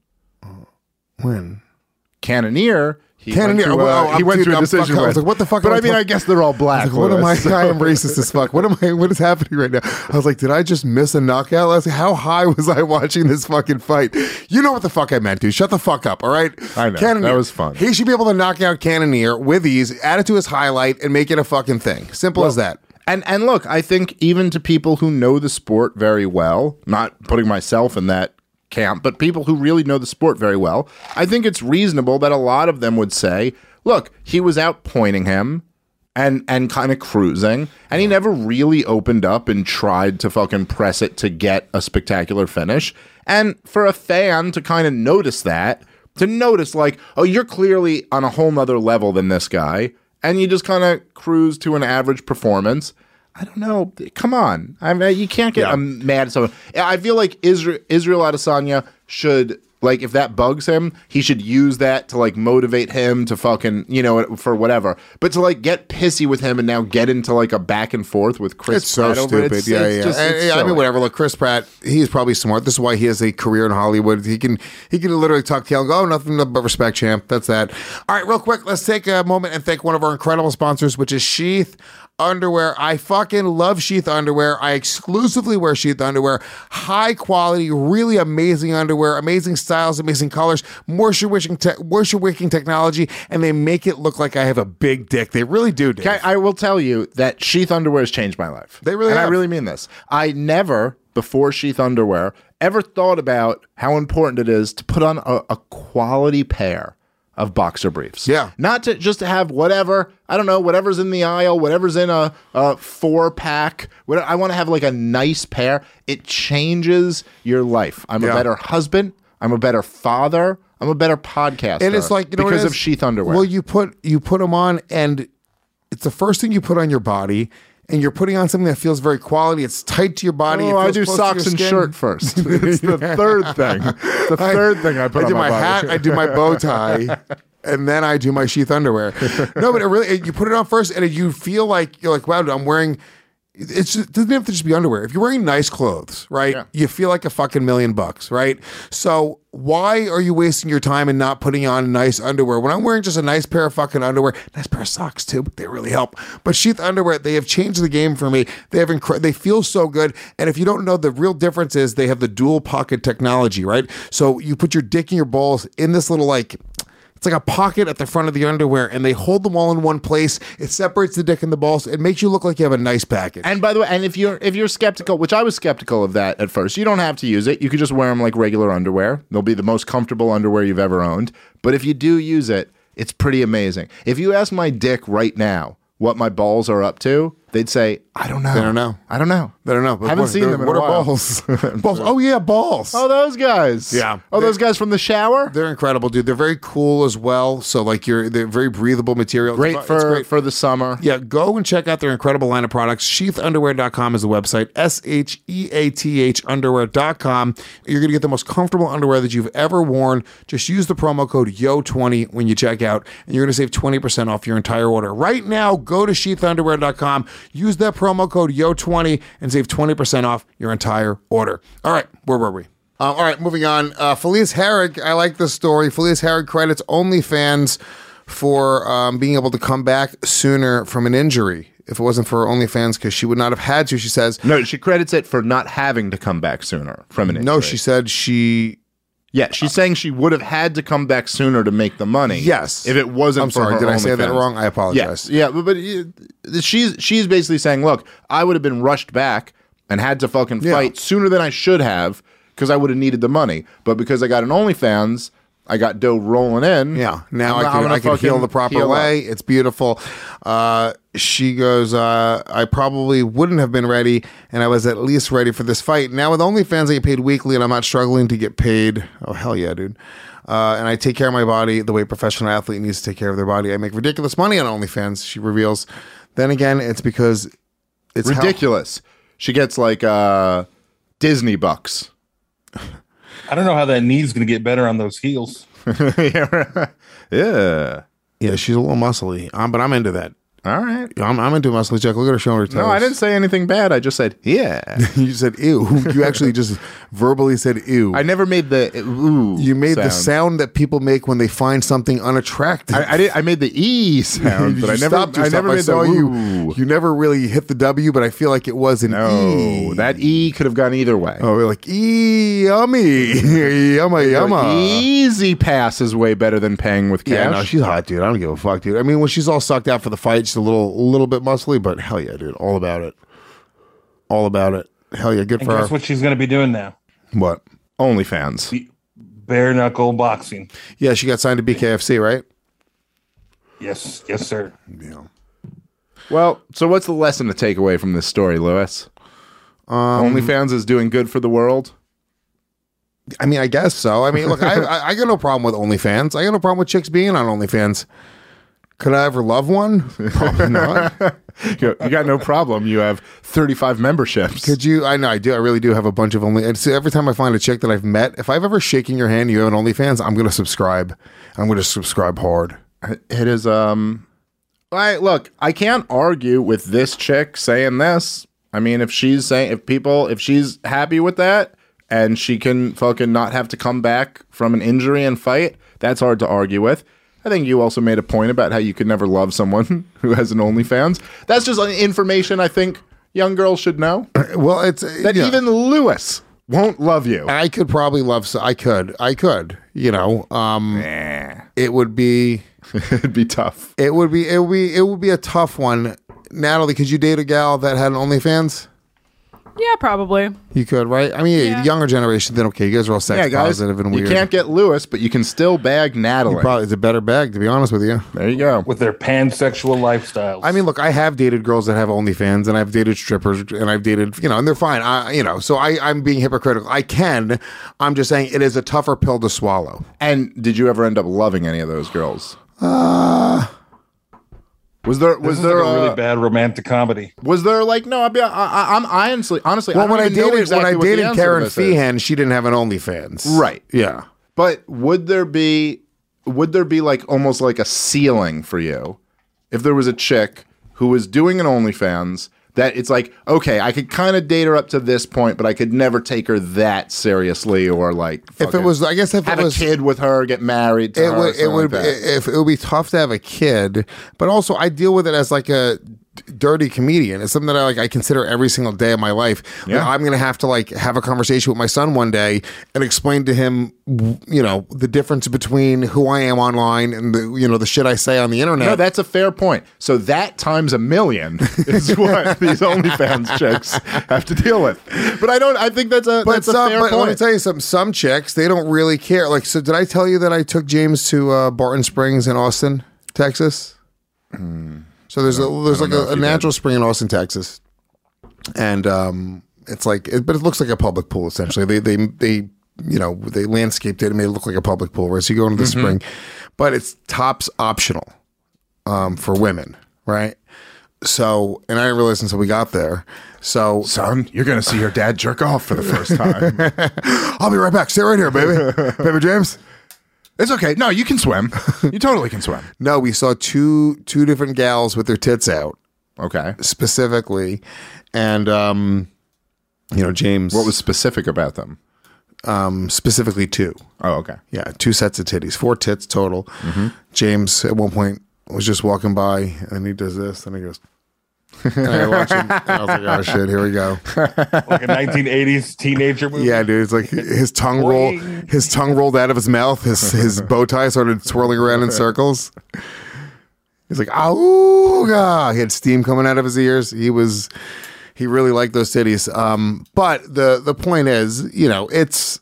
When? Cannonier, he Cannoneer. went through, Oh, uh, I'm- he went dude, through a I'm decision. fuck- I was win. like, what the fuck But am I I mean, talk- I guess they're all black. Like, what am I? Louis. I am racist as fuck. What am I? What is happening right now? I was like, did I just miss a knockout? I was like, how high was I watching this fucking fight? You know what the fuck I meant, dude. Shut the fuck up, all right? I know. Cannoneer. That was fun. He should be able to knock out Cannoneer with ease, add it to his highlight, and make it a fucking thing. Simple as that. And and look, I think even to people who know the sport very well, not putting myself in that camp, but people who really know the sport very well, I think it's reasonable that a lot of them would say, look, he was out pointing him and and kind of cruising, and he never really opened up and tried to fucking press it to get a spectacular finish. And for a fan to kind of notice that, to notice like, oh, you're clearly on a whole nother level than this guy, and you just kind of cruise to an average performance. I don't know. Come on. I mean, you can't get Yeah. um, mad at someone. I feel like Israel, Israel Adesanya should, like, if that bugs him, he should use that to, like, motivate him to fucking, you know, for whatever. But to, like, get pissy with him and now get into, like, a back and forth with Chris It's so Pratt over it, stupid. it's- yeah, it's yeah. just- And- it's yeah, I mean, silly. whatever. Look, Chris Pratt, he's probably smart. This is why he has a career in Hollywood. He can he can literally tuck tail and go, oh, nothing but respect, champ. That's that. All right, real quick, let's take a moment and thank one of our incredible sponsors, which is Sheath Underwear. I fucking love Sheath Underwear. I exclusively wear Sheath Underwear. High quality, really amazing underwear, amazing styles, amazing colors, moisture wicking, te- moisture wicking technology, and they make it look like I have a big dick. They really do, Dave. Okay, I will tell you that Sheath Underwear has changed my life. They really and have. I really mean this. I never, before Sheath Underwear, ever thought about how important it is to put on a, a quality pair of boxer briefs. Yeah. Not to just to have whatever, I don't know, whatever's in the aisle, whatever's in a, a four pack. What, I want to have like a nice pair. It changes your life. I'm Yeah. a better husband. I'm a better father. I'm a better podcaster. And it's like, you know what because it of is? Sheath Underwear. Well, you put you put them on, and it's the first thing you put on your body, and you're putting on something that feels very quality. It's tight to your body. Oh, it I feels do close to socks your and skin. shirt first. It's the third thing. The I- third thing I put I on do my, my, body. hat. I do my bow tie. And then I do my Sheath underwear. No, but it really, you put it on first, and you feel like you're like, wow, I'm wearing. It's just, it doesn't have to just be underwear. If you're wearing nice clothes, right, Yeah. you feel like a fucking million bucks, right? So why are you wasting your time and not putting on nice underwear when I'm wearing just a nice pair of fucking underwear, nice pair of socks too? They really help. But Sheath underwear, they have changed the game for me. They have incre- They feel so good. And if you don't know, the real difference is they have the dual pocket technology, right? So you put your dick and your balls in this little like. It's like a pocket at the front of the underwear, and they hold them all in one place. It separates the dick and the balls. It makes you look like you have a nice package. And by the way, and if you're if you're skeptical, which I was skeptical of that at first, you don't have to use it. You could just wear them like regular underwear. They'll be the most comfortable underwear you've ever owned. But if you do use it, it's pretty amazing. If you ask my dick right now what my balls are up to, they'd say, I don't know. They don't know. I don't know. I don't know. But Haven't what, seen them in What a are while. balls? balls? Oh yeah, balls. Oh, those guys. Yeah. Oh, those guys from the shower. They're incredible, dude. They're very cool as well. So like you're, they're very breathable material. Great It's for great. for the summer. Yeah, go and check out their incredible line of products. sheath underwear dot com is the website. S H E A T H underwear dot com. You're going to get the most comfortable underwear that you've ever worn. Just use the promo code Y O twenty when you check out, and you're going to save twenty percent off your entire order. Right now, go to sheath underwear dot com. Use that promo code Y O twenty and save twenty percent off your entire order. All right, where were we? Um, all right, moving on. Uh, Felice Herrig, I like this story. Felice Herrig credits OnlyFans for um, being able to come back sooner from an injury. If it wasn't for OnlyFans, because she would not have had to, she says. No, she credits it for not having to come back sooner from an injury. No, she said she. Yeah, she's saying she would have had to come back sooner to make the money. Yes. if it wasn't. I'm for sorry, her did I say that OnlyFans. wrong? I apologize. Yeah, yeah, but, but uh, she's she's basically saying, look, I would have been rushed back and had to fucking Yeah. fight sooner than I should have because I would have needed the money, but because I got an OnlyFans, I got dough rolling in. Yeah, now I'm- I I'm can gonna I can heal fucking the proper heal way. up. It's beautiful. Uh, she goes, uh, I probably wouldn't have been ready, and I was at least ready for this fight. Now with OnlyFans, I get paid weekly, and I'm not struggling to get paid. Oh hell yeah, dude! Uh, and I take care of my body the way a professional athlete needs to take care of their body. I make ridiculous money on OnlyFans. She reveals. Then again, it's because it's how- Ridiculous. She gets like uh, Disney bucks. I don't know how that knee's going to get better on those heels. yeah. Yeah. Yeah, she's a little muscly, um, but I'm into that. All right. I'm, I'm into a muscly chick. Look at her showing her toes. No, I didn't say anything bad. I just said, yeah. You said ew. You actually just verbally said ew. I never made the ooh. You made sound. the sound that people make when they find something unattractive. I, I did. I made the e sound, but You I never. stopped I yourself. never made saw the you. ooh. You never really hit the W, but I feel like it was an No, E. that e could have gone either way. Oh, we're like e yummy, yumma yumma. Easy pass is way better than paying with cash. Yeah, no, she's hot, dude. I don't give a fuck, dude. I mean, when she's all sucked out for the fight, she's a little, a little bit muscly, but hell yeah, dude, all about it, all about it. Hell yeah, good And for guess her. what she's going to be doing now? What? OnlyFans. Bare knuckle boxing. Yeah, she got signed to B K F C, right? Yes, yes, sir. Yeah. Well, so what's the lesson to take away from this story, Lewis? Um, OnlyFans is doing good for the world. I mean, I guess so. I mean, look, I, I, I got no problem with OnlyFans. I got no problem with chicks being on OnlyFans. Could I ever love one? Probably not. You you got no problem. You have thirty-five memberships. Could you? I know I do. I really do have a bunch of only. And so every time I find a chick that I've met, if I've ever shaken your hand, you have an OnlyFans, I'm going to subscribe. I'm going to subscribe hard. It is. Um. I look. I can't argue with this chick saying this. I mean, if she's saying, if people, if she's happy with that, and she can fucking not have to come back from an injury and fight, that's hard to argue with. I think you also made a point about how you could never love someone who has an OnlyFans. That's just information I think young girls should know. Well, it's That yeah. even Lewis won't love you. I could probably love. So I could. I could. You know. Um. It would be. It'd be tough. It would be. It would be. It would be a tough one. Natalie, could you date a gal that had an OnlyFans? Yeah, probably. You could, right? I mean, yeah. Yeah. the younger generation, then okay, you guys are all sex Yeah, guys. positive and You weird. can't get Lewis, but you can still bag Natalie. Probably it's a better bag, to be honest with you. There you go. With their pansexual lifestyles. I mean, look, I have dated girls that have OnlyFans, and I've dated strippers, and I've dated, you know, and they're fine. I, you know, so I, I'm being hypocritical. I can. I'm just saying it is a tougher pill to swallow. And did you ever end up loving any of those girls? Uh, Was there this was is there like a uh, really bad romantic comedy. was there like no? I'll be, I, I, I'm honestly honestly. well, I don't when I even know dated exactly when I what the dated answer to Karen this is. Feehan, she didn't have an OnlyFans. Right. Yeah. But would there be would there be like almost like a ceiling for you if there was a chick who was doing an OnlyFans that it's like, okay, I could kind of date her up to this point, but I could never take her that seriously or like If it fucking was, I guess if have it was a kid with her, get married to it her, would it something would like that. if it would be tough to have a kid, but also I deal with it as like a d- dirty comedian. It's something that I like I consider every single day of my life. Like, Yeah. I'm gonna have to like have a conversation with my son one day and explain to him, w- you know, the difference between who I am online and the you know the shit I say on the internet. No, that's a fair point. So that times a million is what these OnlyFans chicks have to deal with. But I don't. I think that's a But, that's a some, fair but let me point. tell you something. Some chicks, they don't really care. Like, so did I tell you that I took James to uh, Barton Springs in Austin, Texas? So there's a there's like know a, if a you natural spring in Austin, Texas, and um, it's like, it, but it looks like a public pool essentially. They they they you know they landscaped it and made it look like a public pool. Right, so you go into the Mm-hmm. spring, but it's tops optional um, for women, right? So, and I didn't realize until we got there. So, Son, you're gonna see your dad jerk off for the first time. I'll be right back. Stay right here, baby, baby James. It's okay. No, you can swim. You totally can swim. No, we saw two two different gals with their tits out Okay. specifically, and um, you know James. What was specific about them? um, specifically two? Oh, okay. Yeah, two sets of titties, four tits total. James at one point was just walking by, and he does this, and he goes. And I watch him, and I was like, "Oh shit, here we go." Like a nineteen eighties teenager movie. Yeah, dude, it's like his tongue roll, his tongue rolled out of his mouth. His his bow tie started swirling around in circles. He's like, "Auga!" He had steam coming out of his ears. He was, he really liked those titties. Um, but the the point is, you know, it's,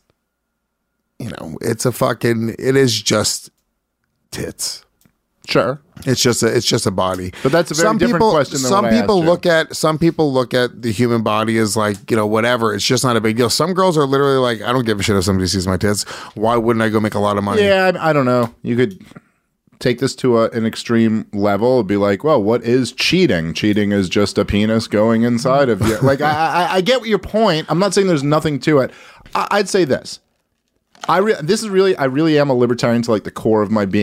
you know, it's a fucking, it is just tits. Sure. It's just a it's just a body. But that's a very different people, question than some what I people asked you. look at some people look at the human body as like, you know, whatever. It's just not a big deal. Some girls are literally like, I don't give a shit if somebody sees my tits. Why wouldn't I go make a lot of money? Yeah, I, I don't know. You could take this to a, an extreme level. It'd be like, well, what is cheating? Cheating is just a penis going inside of you. Like, I, I, I get what your point. I'm not saying there's nothing to it. I, I'd say this. I re- this is really, I really am a libertarian to like the core of my being.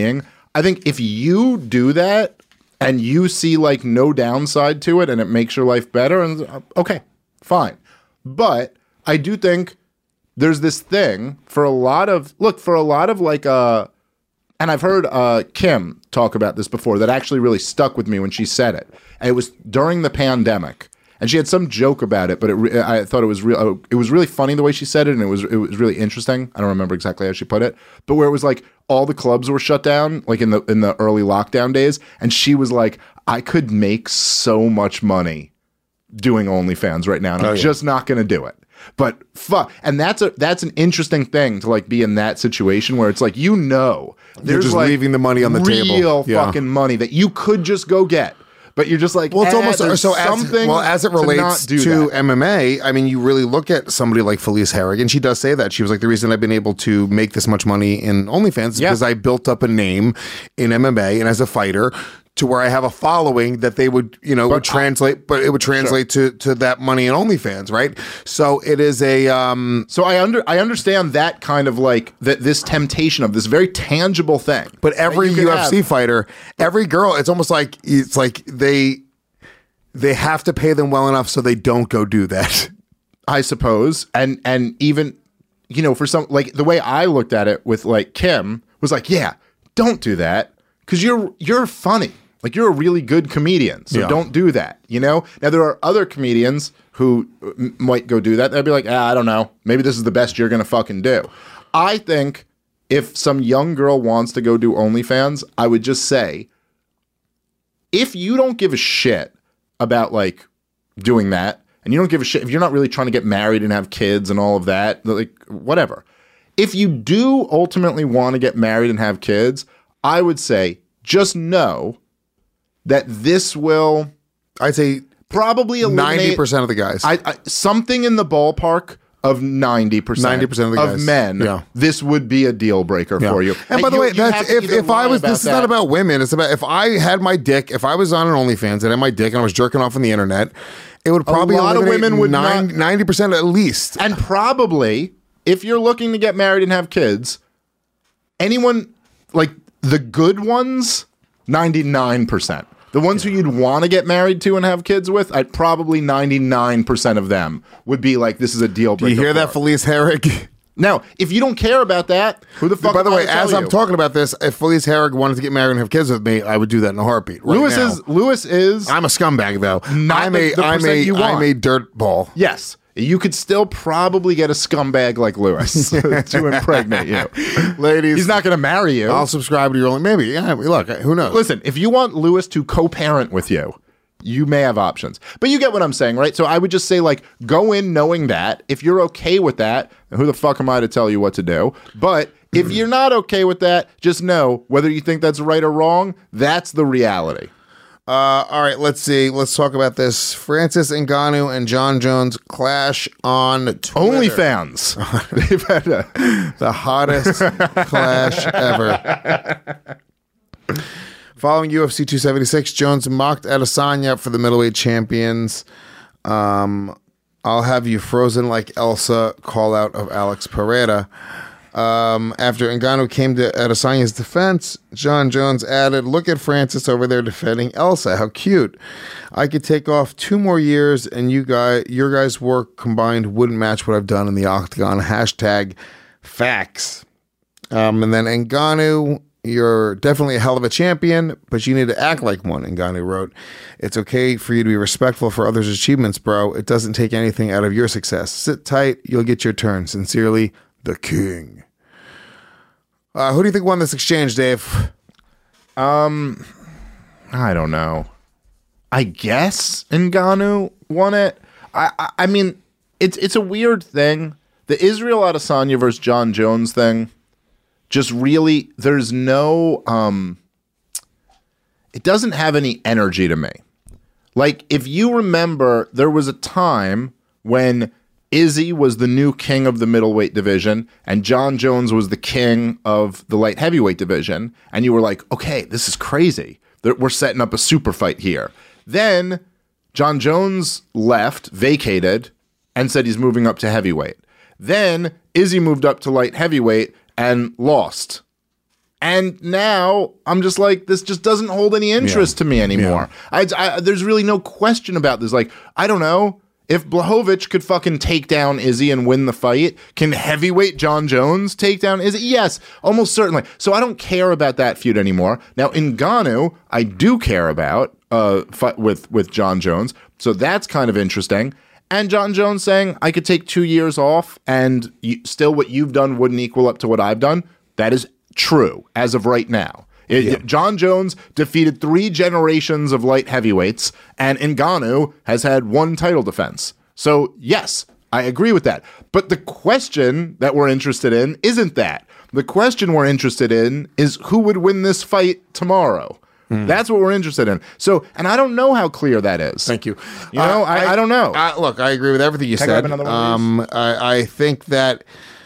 I think if you do that and you see like no downside to it and it makes your life better, and uh, okay, fine. But I do think there's this thing for a lot of look for a lot of like uh and I've heard uh Kim talk about this before that actually really stuck with me when she said it. And it was during the pandemic. And she had some joke about it, but it re- I thought it was real. It was really funny the way she said it, and it was it was really interesting. I don't remember exactly how she put it, but where it was like all the clubs were shut down, like in the in the early lockdown days, and she was like, "I could make so much money doing OnlyFans right now, and I'm Oh, yeah. just not going to do it." But fuck, and that's a that's an interesting thing to like be in that situation where it's like you know there's just like leaving the money on the table. real Yeah. fucking money that you could just go get. But you're just like, Well, it's eh, almost there's so as something well as it to not relates do to, that. M M A. I mean, you really look at somebody like Felice Herrig, and she does say that she was like, the reason I've been able to make this much money in OnlyFans is Yeah. because I built up a name in M M A and as a fighter to where I have a following that they would, you know, would I- translate, but it would translate to to that money in OnlyFans, right? So it is a um, So I under I understand that kind of like that this temptation of this very tangible thing. But every that you U could F C have. fighter, every girl, it's almost like it's like they they have to pay them well enough so they don't go do that. I suppose, and and even you know for some like the way I looked at it with like Kim was like, yeah, don't do that because you're you're funny. Like you're a really good comedian, so Yeah. don't do that. You know. Now there are other comedians who m- might go do that. They'd be like, ah, I don't know. Maybe this is the best you're gonna fucking do. I think if some young girl wants to go do OnlyFans, I would just say, if you don't give a shit about like doing that, and you don't give a shit if you're not really trying to get married and have kids and all of that, like whatever. If you do ultimately want to get married and have kids, I would say just know that this will I'd say probably eliminate ninety percent of the guys. I, I something in the ballpark of ninety percent ninety percent of the guys. men. Yeah. This would be a deal breaker Yeah. for you. And by the you- way, you that's have to if, either if I lie was, about this is that. not about women. It's about if I had my dick, if I was on an OnlyFans and had my dick and I was jerking off on the internet, it would probably lot of eliminate women would nine, not- ninety percent at least. And probably, if you're looking to get married and have kids, anyone, like the good ones, ninety-nine percent. The ones who you'd want to get married to and have kids with, I'd probably ninety-nine percent of them would be like, this is a deal Do breaker. you hear that, for. Felice Herrig? Now, if you don't care about that, who the fuck By the am I way, to tell as I'm you? talking about this, if Felice Herrig wanted to get married and have kids with me, I would do that in a heartbeat. Right Lewis now. is, Lewis is, I'm a scumbag though. Not I'm the- a the I'm percent a you I'm want. a dirt ball. yes, you could still probably get a scumbag like Lewis to impregnate you. Ladies, He's not going to marry you. I'll subscribe to your only. Maybe. Yeah. Look, who knows? Listen, if you want Lewis to co-parent with you, you may have options. But you get what I'm saying, right? So I would just say, like, go in knowing that. If you're okay with that, who the fuck am I to tell you what to do? But if you're not okay with that, just know whether you think that's right or wrong, that's the reality. Uh, all right, let's see. Let's talk about this. Francis Ngannou and John Jones clash on Twitter. OnlyFans. They've had a- The hottest clash ever. Following U F C two seventy-six, Jones mocked Adesanya for the middleweight champions. Um, I'll have you frozen like Elsa, call out of Alex Pereira. Um, after Ngannou came to Adesanya's defense, John Jones added, look at Francis over there defending Elsa. How cute. I could take off two more years and you guys, your guys' work combined wouldn't match what I've done in the octagon. Hashtag facts. Um, and then Ngannou, you're definitely a hell of a champion, but you need to act like one, Ngannou wrote. It's okay for you to be respectful for others' achievements, bro. It doesn't take anything out of your success. Sit tight. You'll get your turn. Sincerely, the king. Uh, who do you think won this exchange, Dave? Um, I don't know. I guess Ngannou won it. I, I, I mean, it's it's a weird thing. The Israel Adesanya versus John Jones thing, just really, there's no, um, it doesn't have any energy to me. Like, if you remember, there was a time when Izzy was the new king of the middleweight division, and John Jones was the king of the light heavyweight division. And you were like, okay, this is crazy. They're- We're setting up a super fight here. Then John Jones left, vacated, and said he's moving up to heavyweight. Then Izzy moved up to light heavyweight and lost. And now I'm just like, this just doesn't hold any interest Yeah. to me anymore. I, I, there's really no question about this. Like, I don't know. If Blachowicz could fucking take down Izzy and win the fight, can heavyweight John Jones take down Izzy? Yes, almost certainly. So I don't care about that feud anymore. Now, Ngannou, I do care about uh, fight with, with John Jones. So that's kind of interesting. And John Jones saying, I could take two years off and you, still what you've done wouldn't equal up to what I've done. That is true as of right now. It, yeah. John Jones defeated three generations of light heavyweights, and Ngannou has had one title defense. So, yes, I agree with that. But the question that we're interested in isn't that. The question we're interested in is who would win this fight tomorrow. Mm. That's what we're interested in. So, and I don't know how clear that is. Thank you. You know, uh, I, I, I don't know. I, look, I agree with everything you Can I said. grab another one of Um, I, I think that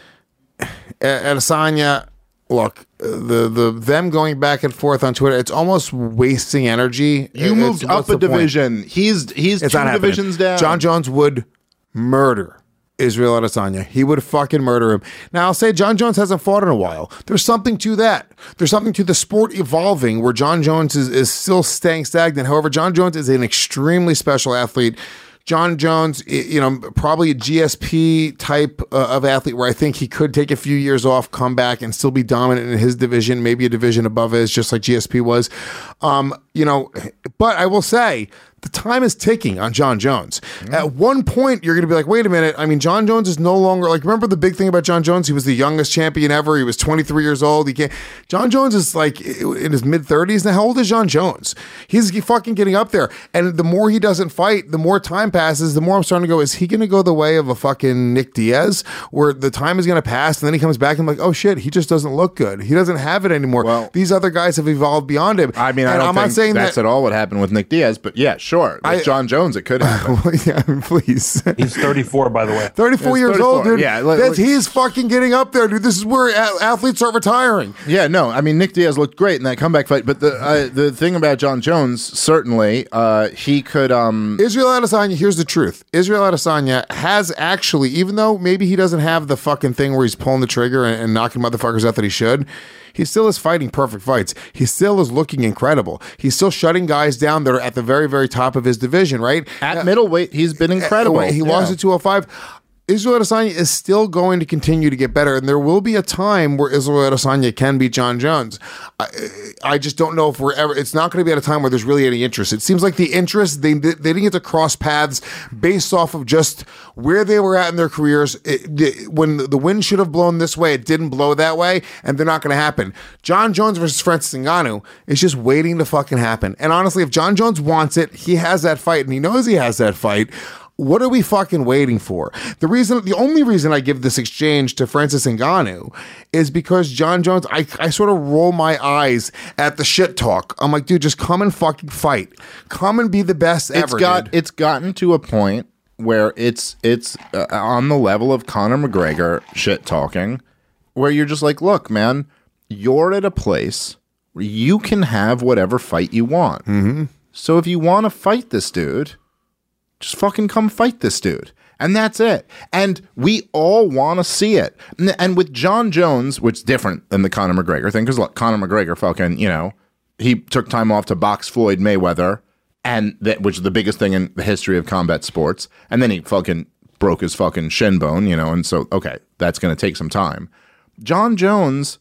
Adesanya, look, the the them going back and forth on Twitter, it's almost wasting energy. You It's- moved what's up a the point? division. He's he's It's two not happening. divisions down. John Jones would murder Israel Adesanya. He would fucking murder him. Now, I'll say John Jones hasn't fought in a while. There's something to that. There's something to the sport evolving where John Jones is, is still staying stagnant. However, John Jones is an extremely special athlete. John Jones, you know, probably a G S P type uh, of athlete where I think he could take a few years off, come back, and still be dominant in his division, maybe a division above his, just like G S P was. Um, you know, but I will say, the time is ticking on John Jones. Mm. At one point, you're going to be like, wait a minute. I mean, John Jones is no longer like, remember the big thing about John Jones? He was the youngest champion ever. He was twenty-three years old. He can't, John Jones is like in his mid thirties. Now, how old is John Jones? He's fucking getting up there. And the more he doesn't fight, the more time passes, the more I'm starting to go, is he going to go the way of a fucking Nick Diaz where the time is going to pass and then he comes back and I'm like, oh shit, he just doesn't look good. He doesn't have it anymore. Well, these other guys have evolved beyond him. I mean, I and don't I'm think not saying that's that, at all what happened with Nick Diaz, but yeah, sure. With I, John Jones, it could happen. yeah, please. He's thirty-four, by the way. thirty-four He's years thirty-four. old, dude. Yeah, like, That's, like, he's fucking getting up there, dude. This is where a- athletes are retiring. Yeah, no, I mean, Nick Diaz looked great in that comeback fight, but the uh, the thing about John Jones, certainly, uh, he could... Um, Israel Adesanya, here's the truth. Israel Adesanya has actually, even though maybe he doesn't have the fucking thing where he's pulling the trigger and, and knocking motherfuckers out that he should, he still is fighting perfect fights. He still is looking incredible. He's still shutting guys down that are at the very, very top of his division, right? at uh, middleweight, he's been incredible. He yeah. lost at two oh five. Israel Adesanya is still going to continue to get better, and there will be a time where Israel Adesanya can beat John Jones. I, I just don't know if we're ever. It's not going to be at a time where there's really any interest. It seems like the interest they they didn't get to cross paths based off of just where they were at in their careers. It, the, when the wind should have blown this way, it didn't blow that way, and they're not going to happen. John Jones versus Francis Ngannou is just waiting to fucking happen. And honestly, if John Jones wants it, he has that fight, and he knows he has that fight. What are we fucking waiting for? The reason, the only reason I give this exchange to Francis Ngannou is because John Jones, I, I sort of roll my eyes at the shit talk. I'm like, dude, just come and fucking fight. Come and be the best it's ever, got, dude. It's gotten to a point where it's it's uh, on the level of Conor McGregor shit talking, where you're just like, look, man, you're at a place where you can have whatever fight you want. Mm-hmm. So if you want to fight this dude, just fucking come fight this dude. And that's it. And we all want to see it. And with John Jones, which is different than the Conor McGregor thing, because look, Conor McGregor fucking, you know, he took time off to box Floyd Mayweather, and that which is the biggest thing in the history of combat sports. And then he fucking broke his fucking shin bone, you know, and so, okay, that's going to take some time. John Jones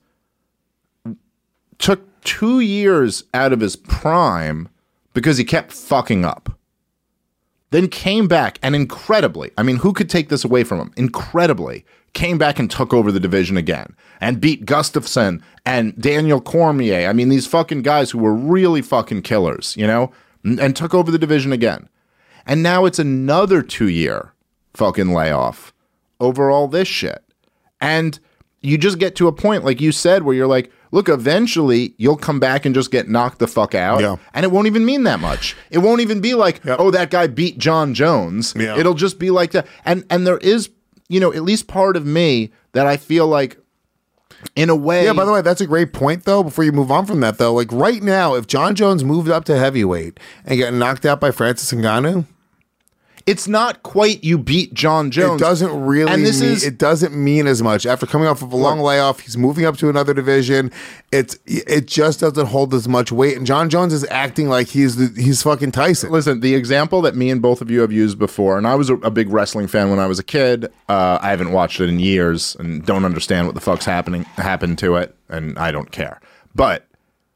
took two years out of his prime because he kept fucking up. Then came back and incredibly, I mean, who could take this away from him? Incredibly, came back and took over the division again and beat Gustafsson and Daniel Cormier. I mean, these fucking guys who were really fucking killers, you know, and, and took over the division again. And now it's another two-year fucking layoff over all this shit. And you just get to a point, like you said, where you're like, look, eventually you'll come back and just get knocked the fuck out. Yeah. And it won't even mean that much. It won't even be like, yep. oh, that guy beat John Jones. Yeah. It'll just be like that. And and there is, you know, at least part of me that I feel like, in a way. Yeah, by the way, that's a great point, though, before you move on from that, though. Like, right now, if John Jones moved up to heavyweight and got knocked out by Francis Ngannou, It's not quite you beat John Jones. It doesn't really and this mean, is, it doesn't mean as much. After coming off of a long layoff, he's moving up to another division. It's it just doesn't hold as much weight. And John Jones is acting like he's the, he's fucking Tyson. Listen, the example that me and both of you have used before, and I was a, a big wrestling fan when I was a kid. Uh, I haven't watched it in years and don't understand what the fuck's happening happened to it, and I don't care. But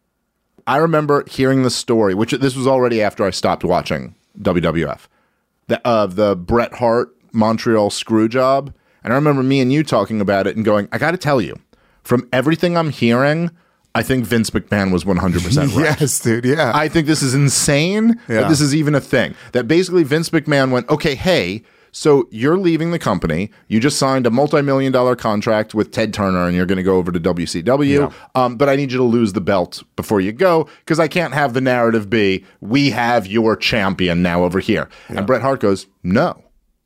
I remember hearing the story, which this was already after I stopped watching W W F, the, of the Bret Hart Montreal screw job. And I remember me and you talking about it and going, I got to tell you, from everything I'm hearing, I think Vince McMahon was one hundred percent right. Yes, dude, yeah. I think this is insane Yeah. that this is even a thing. That basically Vince McMahon went, okay, hey, so you're leaving the company. You just signed a multi-million dollar contract with Ted Turner and you're going to go over to W C W. Yeah. Um, but I need you to lose the belt before you go because I can't have the narrative be, we have your champion now over here. Yeah. And Bret Hart goes, no,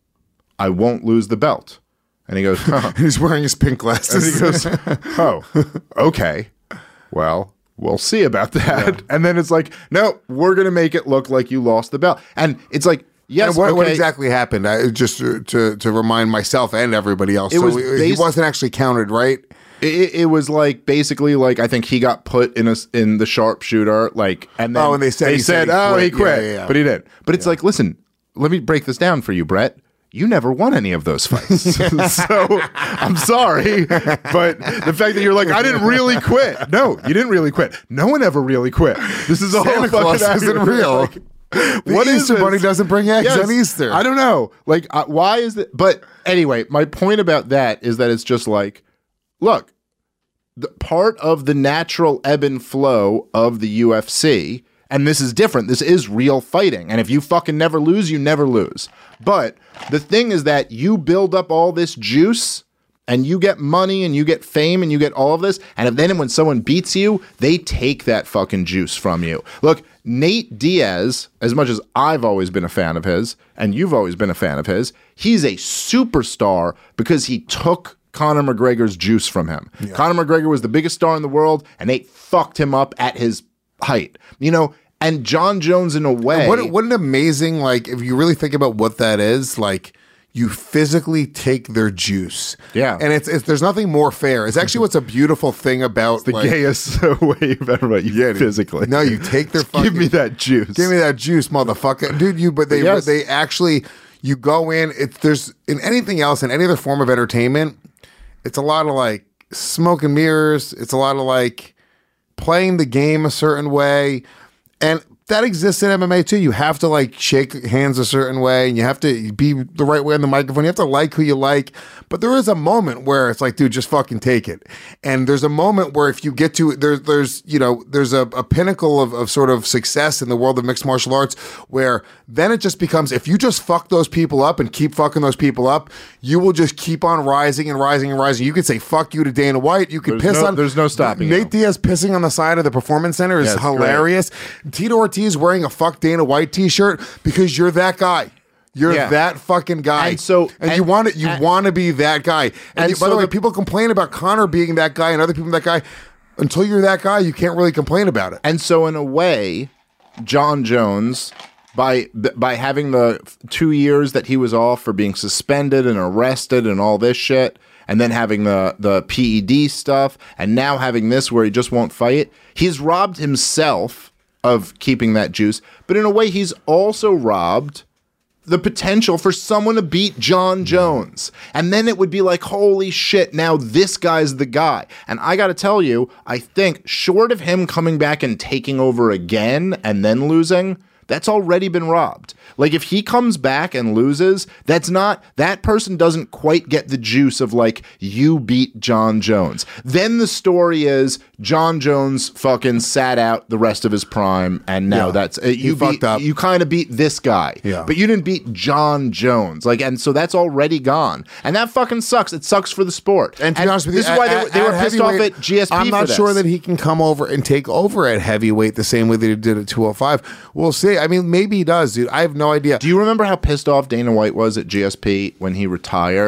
I won't lose the belt. And he goes, huh. He's wearing his pink glasses. And he goes, oh, okay. Well, we'll see about that. Yeah. And then it's like, no, we're going to make it look like you lost the belt. And it's like, yes, and what, okay. what exactly happened? I, just to, to to remind myself and everybody else. It so was he, basi- he wasn't actually counted, right? It, it was like basically like I think he got put in a in the sharpshooter, like, and then Oh, and they said they he said, said he oh, he quit. quit, Yeah, yeah, yeah. but he didn't. But it's like, listen, let me break this down for you, Brett. You never won any of those fights. So I'm sorry. But the fact that you're like, I didn't really quit. No, you didn't really quit. No one ever really quit. This is all Santa Claus fucking isn't real. Like, The what is Easter this? Bunny doesn't bring eggs Yes. on Easter. I don't know. Like, uh, why is it? But anyway, my point about that is that it's just like, look, the part of the natural ebb and flow of the U F C, and this is different. This is real fighting. And if you fucking never lose, you never lose. But the thing is that you build up all this juice and you get money and you get fame and you get all of this. And if then when someone beats you, they take that fucking juice from you. Look, Nate Diaz, as much as I've always been a fan of his, and you've always been a fan of his, he's a superstar because he took Conor McGregor's juice from him. Yeah. Conor McGregor was the biggest star in the world, and Nate fucked him up at his height. You know, and John Jones, in a way, What, what an amazing, like, if you really think about what that is, like, you physically take their juice. Yeah. And it's, it's there's nothing more fair. It's actually what's a beautiful thing about the like, gayest way you've ever met. You Yeah, dude. physically. No, you take their fucking, Give me that juice. Give me that juice, motherfucker. Dude, you but they Yes. they actually you go in, it's there's in anything else, in any other form of entertainment, it's a lot of like smoke and mirrors, it's a lot of like playing the game a certain way. And that exists in M M A too. You have to like shake hands a certain way, and you have to be the right way on the microphone. You have to like who you like. But there is a moment where it's like, dude, just fucking take it. And there's a moment where if you get to there's there's you know there's a, a pinnacle of, of sort of success in the world of mixed martial arts where then it just becomes if you just fuck those people up and keep fucking those people up, you will just keep on rising and rising and rising. You could say fuck you to Dana White. You could There's piss no- on. there's no stopping Nate you. Diaz pissing on the side of the performance center is Yeah, it's great. hilarious. Tito Ortiz wearing a fuck Dana White t-shirt because you're that guy. You're Yeah. that fucking guy. And so- and, and- you want to you and- want to be that guy. And, And you- by so the way, the- people complain about Conor being that guy and other people that guy. Until you're that guy, you can't really complain about it. And so, in a way, John Jones, by by having the two years that he was off for being suspended and arrested and all this shit, and then having the the P E D stuff, and now having this where he just won't fight, he's robbed himself of keeping that juice. But in a way, he's also robbed the potential for someone to beat John Jones. And then it would be like, holy shit, now this guy's the guy. And I got to tell you, I think short of him coming back and taking over again and then losing, that's already been robbed. Like if he comes back and loses, that's not, that person doesn't quite get the juice of like, you beat John Jones. Then the story is John Jones fucking sat out the rest of his prime and now Yeah. that's, uh, you fucked beat, up. you kind of beat this guy. Yeah. But you didn't beat John Jones. Like, and so that's already gone. And that fucking sucks. It sucks for the sport. And to be honest with you, this is why they, at- were- they at were pissed off heavyweight, at G S P I'm for not this. sure that he can come over and take over at heavyweight the same way that he did at two oh five. We'll see. I mean, maybe he does, dude. I have no idea. Do you remember how pissed off Dana White was at G S P when he retired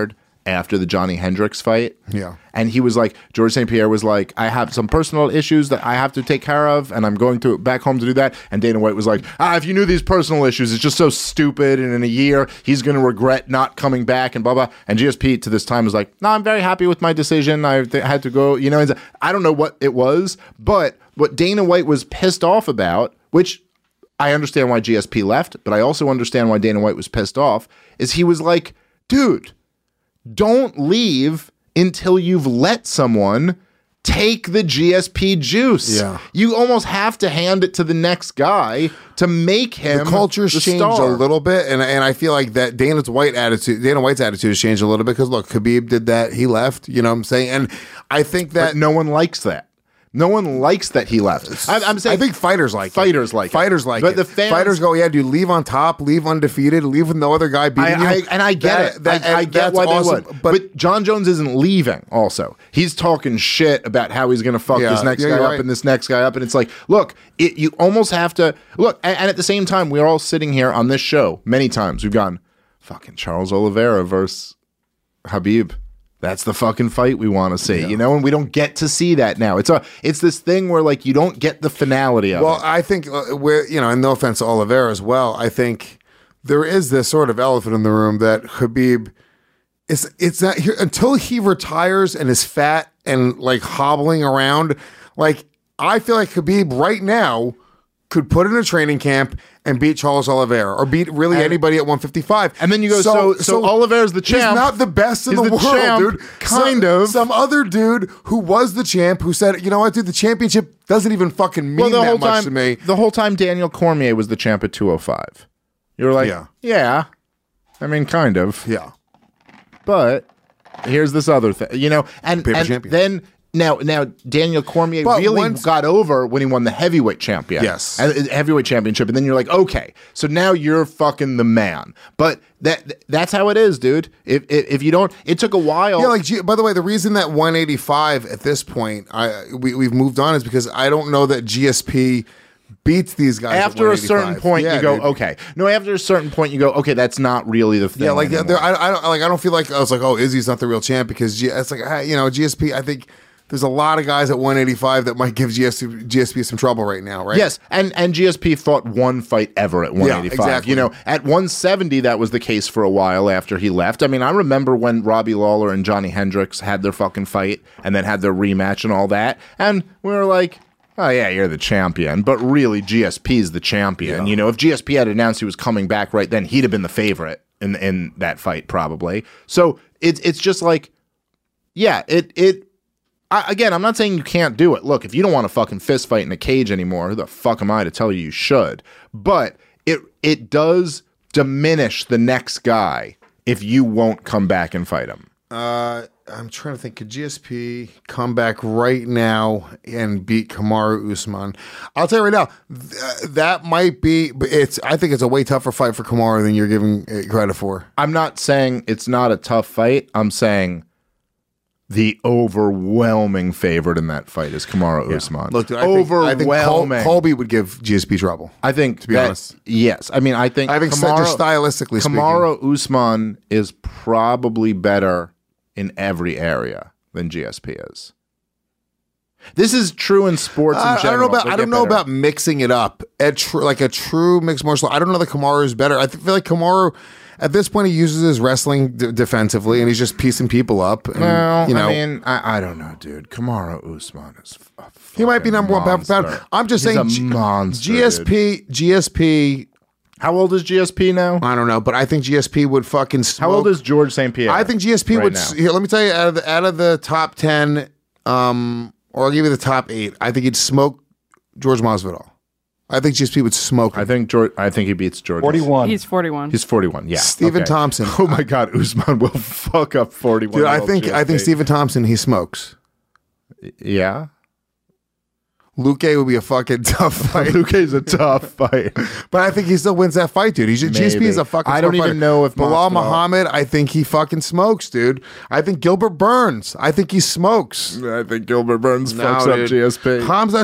after the Johnny Hendricks fight. Yeah. And he was like, George Saint Pierre was like, I have some personal issues that I have to take care of, and I'm going to back home to do that. And Dana White was like, ah, if you knew these personal issues, it's just so stupid, and in a year, he's going to regret not coming back, and blah, blah. And G S P to this time was like, no, I'm very happy with my decision. I th- had to go, you know, and I don't know what it was, but what Dana White was pissed off about, which I understand why G S P left, but I also understand why Dana White was pissed off, is he was like, dude, don't leave until you've let someone take the G S P juice. Yeah. You almost have to hand it to the next guy to make him The culture's the changed star. a little bit, and and I feel like that Dana's White attitude, Dana White's attitude has changed a little bit because look, Khabib did that, he left. You know what I'm saying? And I think that But no one likes that. No one likes that he left. I, I'm saying I think fighters like fighters it. like it. fighters like But it. the fans- fighters go, yeah, dude, leave on top, leave undefeated, leave with no other guy beating I, I, you. and I get That- it. that- I, I and get that's why awesome. they would. But, But John Jones isn't leaving. Also, he's talking shit about how he's going to fuck Yeah, this next yeah, guy you're up right. and this next guy up, and it's like, look, it, you almost have to look. And, and at the same time, we're all sitting here on this show many times. We've gone, fucking Charles Oliveira versus Khabib. That's the fucking fight we want to see, you know, and we don't get to see that now. It's a, it's this thing where like you don't get the finality of well, it. I think uh, we're, you know, and no offense to Oliveira as well, I think there is this sort of elephant in the room that Khabib is, it's not here until he retires and is fat and like hobbling around. Like, I feel like Khabib right now could put in a training camp and beat Charles Oliveira or beat really And- anybody at one fifty-five. And then you go, so- so Oliveira's the champ. He's not the best in He's the, the world, champ, dude. kind Some- of. Some other dude who was the champ who said, you know what, dude, the championship doesn't even fucking mean well, the that whole much time, to me. the whole time Daniel Cormier was the champ at two oh five. You were like, Yeah. yeah, I mean, kind of. Yeah. But here's this other thing, you know, and, Paper and champion. then now now Daniel Cormier But really once- got over when he won the heavyweight champion, Yes. and- and heavyweight championship, and then you're like, okay, so now you're fucking the man. But that that's how it is, dude. If if, if you don't, it took a while. Yeah, like G- by the way, the reason that one eighty-five at this point, I we we've moved on is because I don't know that G S P beats these guys at after a certain one eighty-five. point, Yeah, you go, dude. okay. No, after a certain point, you go, okay, that's not really the thing. Yeah, like anymore. there, I, I don't like. I don't feel like I was like, oh, Izzy's not the real champ because G, it's like ah, you know G S P. I think there's a lot of guys at one eighty-five that might give G S P, G S P some trouble right now, right? Yes, and and G S P fought one fight ever at one eighty-five. exactly. You know, at one seventy that was the case for a while after he left. I mean, I remember when Robbie Lawler and Johnny Hendricks had their fucking fight and then had their rematch and all that, and we were like, oh yeah, you're the champion, but really G S P's the champion. Yeah. You know, if G S P had announced he was coming back right then, he'd have been the favorite in in that fight probably. So it's it's just like, yeah, it it. I, again, I'm not saying you can't do it. Look, if you don't want to fucking fist fight in a cage anymore, who the fuck am I to tell you you should? But it it does diminish the next guy if you won't come back and fight him. Uh, I'm trying to think. Could G S P come back right now and beat Kamaru Usman? I'll tell you right now, th- that might be. But it's. I think it's a way tougher fight for Kamaru than you're giving it credit for. I'm not saying it's not a tough fight. I'm saying the overwhelming favorite in that fight is Kamaru Usman. Look, dude, I think, I think Col- overwhelming. Colby would give G S P trouble. I think, to be that- honest. yes. I mean, I think I think Kamaru, just stylistically speaking. Kamaru Usman is probably better in every area than G S P is. This is true in sports in I, I general. don't know about. They I get don't know better. about mixing it up. A tr- like a true mixed martial. I don't know that Kamaru is better. I th- feel like Kamaru, at this point, he uses his wrestling d- defensively, and he's just piecing people up. And, Well, you know, I mean, I, I don't know, dude. Kamaru Usman is. A he might be number one pound for pound. monster. I'm just He's saying, a G- monster, G S P, G S P. How old is G S P now? I don't know, but I think G S P would fucking smoke. How old is George Saint Pierre? I think G S P right would. now? s- Here, let me tell you, out of the, out of the top ten, um, or I'll give you the top eight. I think he'd smoke George Masvidal. I think G S P would smoke him. I think George. I think he beats George. forty-one. He's forty-one. He's forty-one. Yeah. Stephen okay. Thompson. Oh my God, Usman will fuck up forty-one. Dude, I think I think Stephen Thompson, he smokes. Yeah. Luke would be a fucking tough fight. Luke's a tough fight. But I think he still wins that fight, dude. He's G S P Maybe. is a fucking I don't tough even fighter. know if Bilal Masvidal- Muhammad, I think he fucking smokes, dude. I think Gilbert Burns, I think he smokes. I think Gilbert Burns No, fucks dude. up G S P. Hamza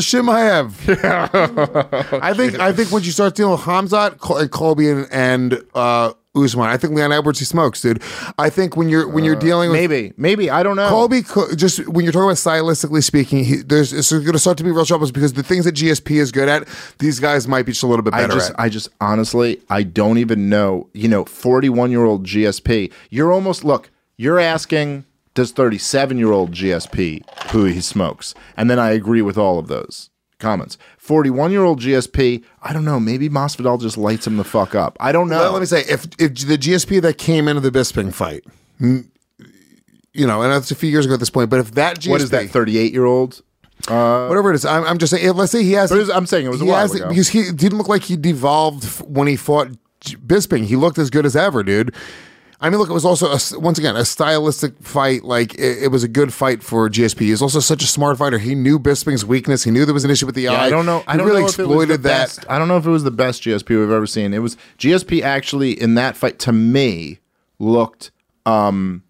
Shimaev. I think I think once you start dealing with Hamzat, Col- and Colby, and, and uh, Usman. I think Leon Edwards he smokes, dude. I think when you're when you're dealing with Maybe, maybe I don't know. Colby, Co- just when you're talking about stylistically speaking, he, there's it's going to start to be real troubles because the things that G S P is good at, these guys might be just a little bit I better just, at. I just honestly, I don't even know. You know, forty-one-year-old G S P. You're almost look. You're asking, does thirty-seven-year-old G S P who he smokes? And then I agree with all of those comments. forty-one-year-old G S P. I don't know. Maybe Masvidal just lights him the fuck up. I don't know. Let, let me say, if if the G S P that came into the Bisping fight, mm, you know, and that's a few years ago at this point, but if that G S P, what is that? thirty-eight-year-old. Uh, whatever it is, I'm, I'm just saying. If, let's say he has. But it was- I'm saying it was a he while has- ago. because he didn't look like he devolved f- when he fought G- Bisping. He looked as good as ever, dude. I mean, look, it was also a s once again a stylistic fight. Like it, it was a good fight for G S P. He was also such a smart fighter. He knew Bisping's weakness. He knew there was an issue with the Yeah, eye. I don't know. I He don't really know if it was exploited the that. best. I don't know if it was the best G S P we've ever seen. It was G S P actually in that fight to me looked. Um,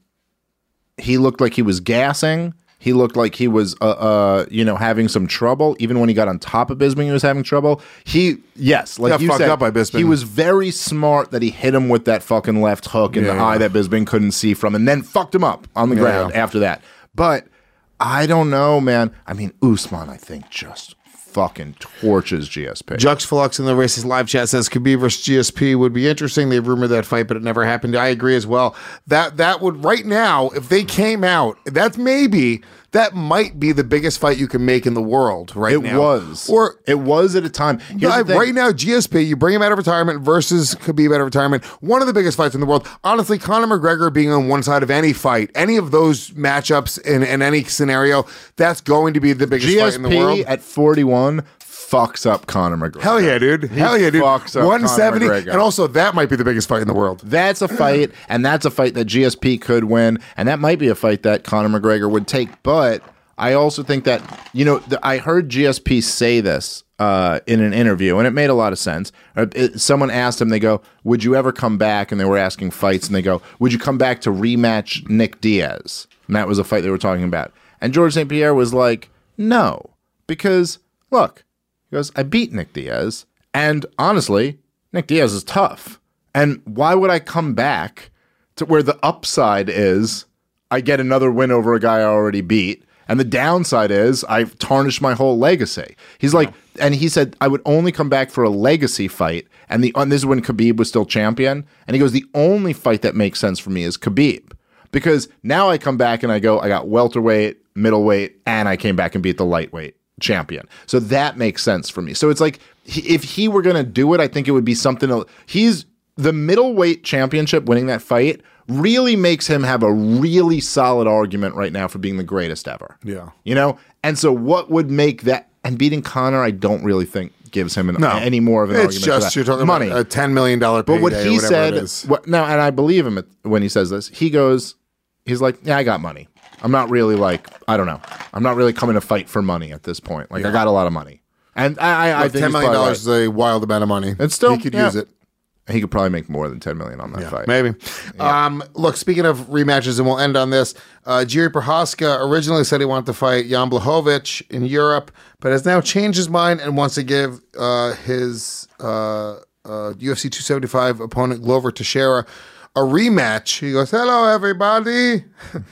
he looked like he was gassing. He looked like he was, uh, uh, you know, having some trouble. Even when he got on top of Bisping, he was having trouble. He, yes, like Got you fucked said, up by Bisping. he was very smart that he hit him with that fucking left hook in Yeah, the yeah. eye that Bisping couldn't see from, and then fucked him up on the Yeah, ground yeah. after that. But I don't know, man. I mean, Usman, I think, just fucking torches G S P. Jux Flux in the Racist live chat says Khabib versus G S P would be interesting. They've rumored that fight, but it never happened. I agree as well. That that would right now, if they came out, that's maybe that might be the biggest fight you can make in the world right It now. was. Or it was at a time. Here's I- the thing. right now, G S P, you bring him out of retirement versus Khabib out of retirement. One of the biggest fights in the world. Honestly, Conor McGregor being on one side of any fight, any of those matchups in, in any scenario, that's going to be the biggest fight in the world. G S P at forty-one fucks up Conor McGregor. Hell yeah, dude. He Hell yeah, dude. fucks up one seventy. Conor McGregor. And also, that might be the biggest fight in the world. That's a fight, and that's a fight that G S P could win, and that might be a fight that Conor McGregor would take. But I also think that, you know, the, I heard G S P say this uh, in an interview, and it made a lot of sense. Uh, it- someone asked him, they go, would you ever come back? And they were asking fights, and they go, would you come back to rematch Nick Diaz? And that was a fight they were talking about. And George Saint Pierre was like, no, because, look, he goes, I beat Nick Diaz, and honestly, Nick Diaz is tough. And why would I come back to where the upside is I get another win over a guy I already beat, and the downside is I've tarnished my whole legacy? He's like, and he said, I would only come back for a legacy fight, and the and this is when Khabib was still champion, and he goes, the only fight that makes sense for me is Khabib, because now I come back and I go, I got welterweight, middleweight, and I came back and beat the lightweight champion. So that makes sense for me. So it's like, he, if he were going to do it, I think it would be something. He's the middleweight championship, winning that fight really makes him have a really solid argument right now for being the greatest ever. Yeah. You know? And so what would make that, and beating Conor, I don't really think gives him an, No. any more of an It's argument. just, for that. you're talking money. about a ten million dollars payday But what or he whatever said, it is. what, no, and I believe him when he says this, he goes, he's like, yeah, I got money. I'm not really like, I don't know. I'm not really coming to fight for money at this point. Like, I got a lot of money. And I, I, I Like think ten he's million probably dollars right. is a wild amount of money. It's still- he could yeah. use it. He could probably make more than ten million on that fight. Maybe. Um, look, speaking of rematches, and we'll end on this. Uh, Jiri Prohaska originally said he wanted to fight Jan Blachowicz in Europe, but has now changed his mind and wants to give uh, his uh, uh, U F C two seventy-five opponent Glover Teixeira a rematch. He goes, hello, everybody.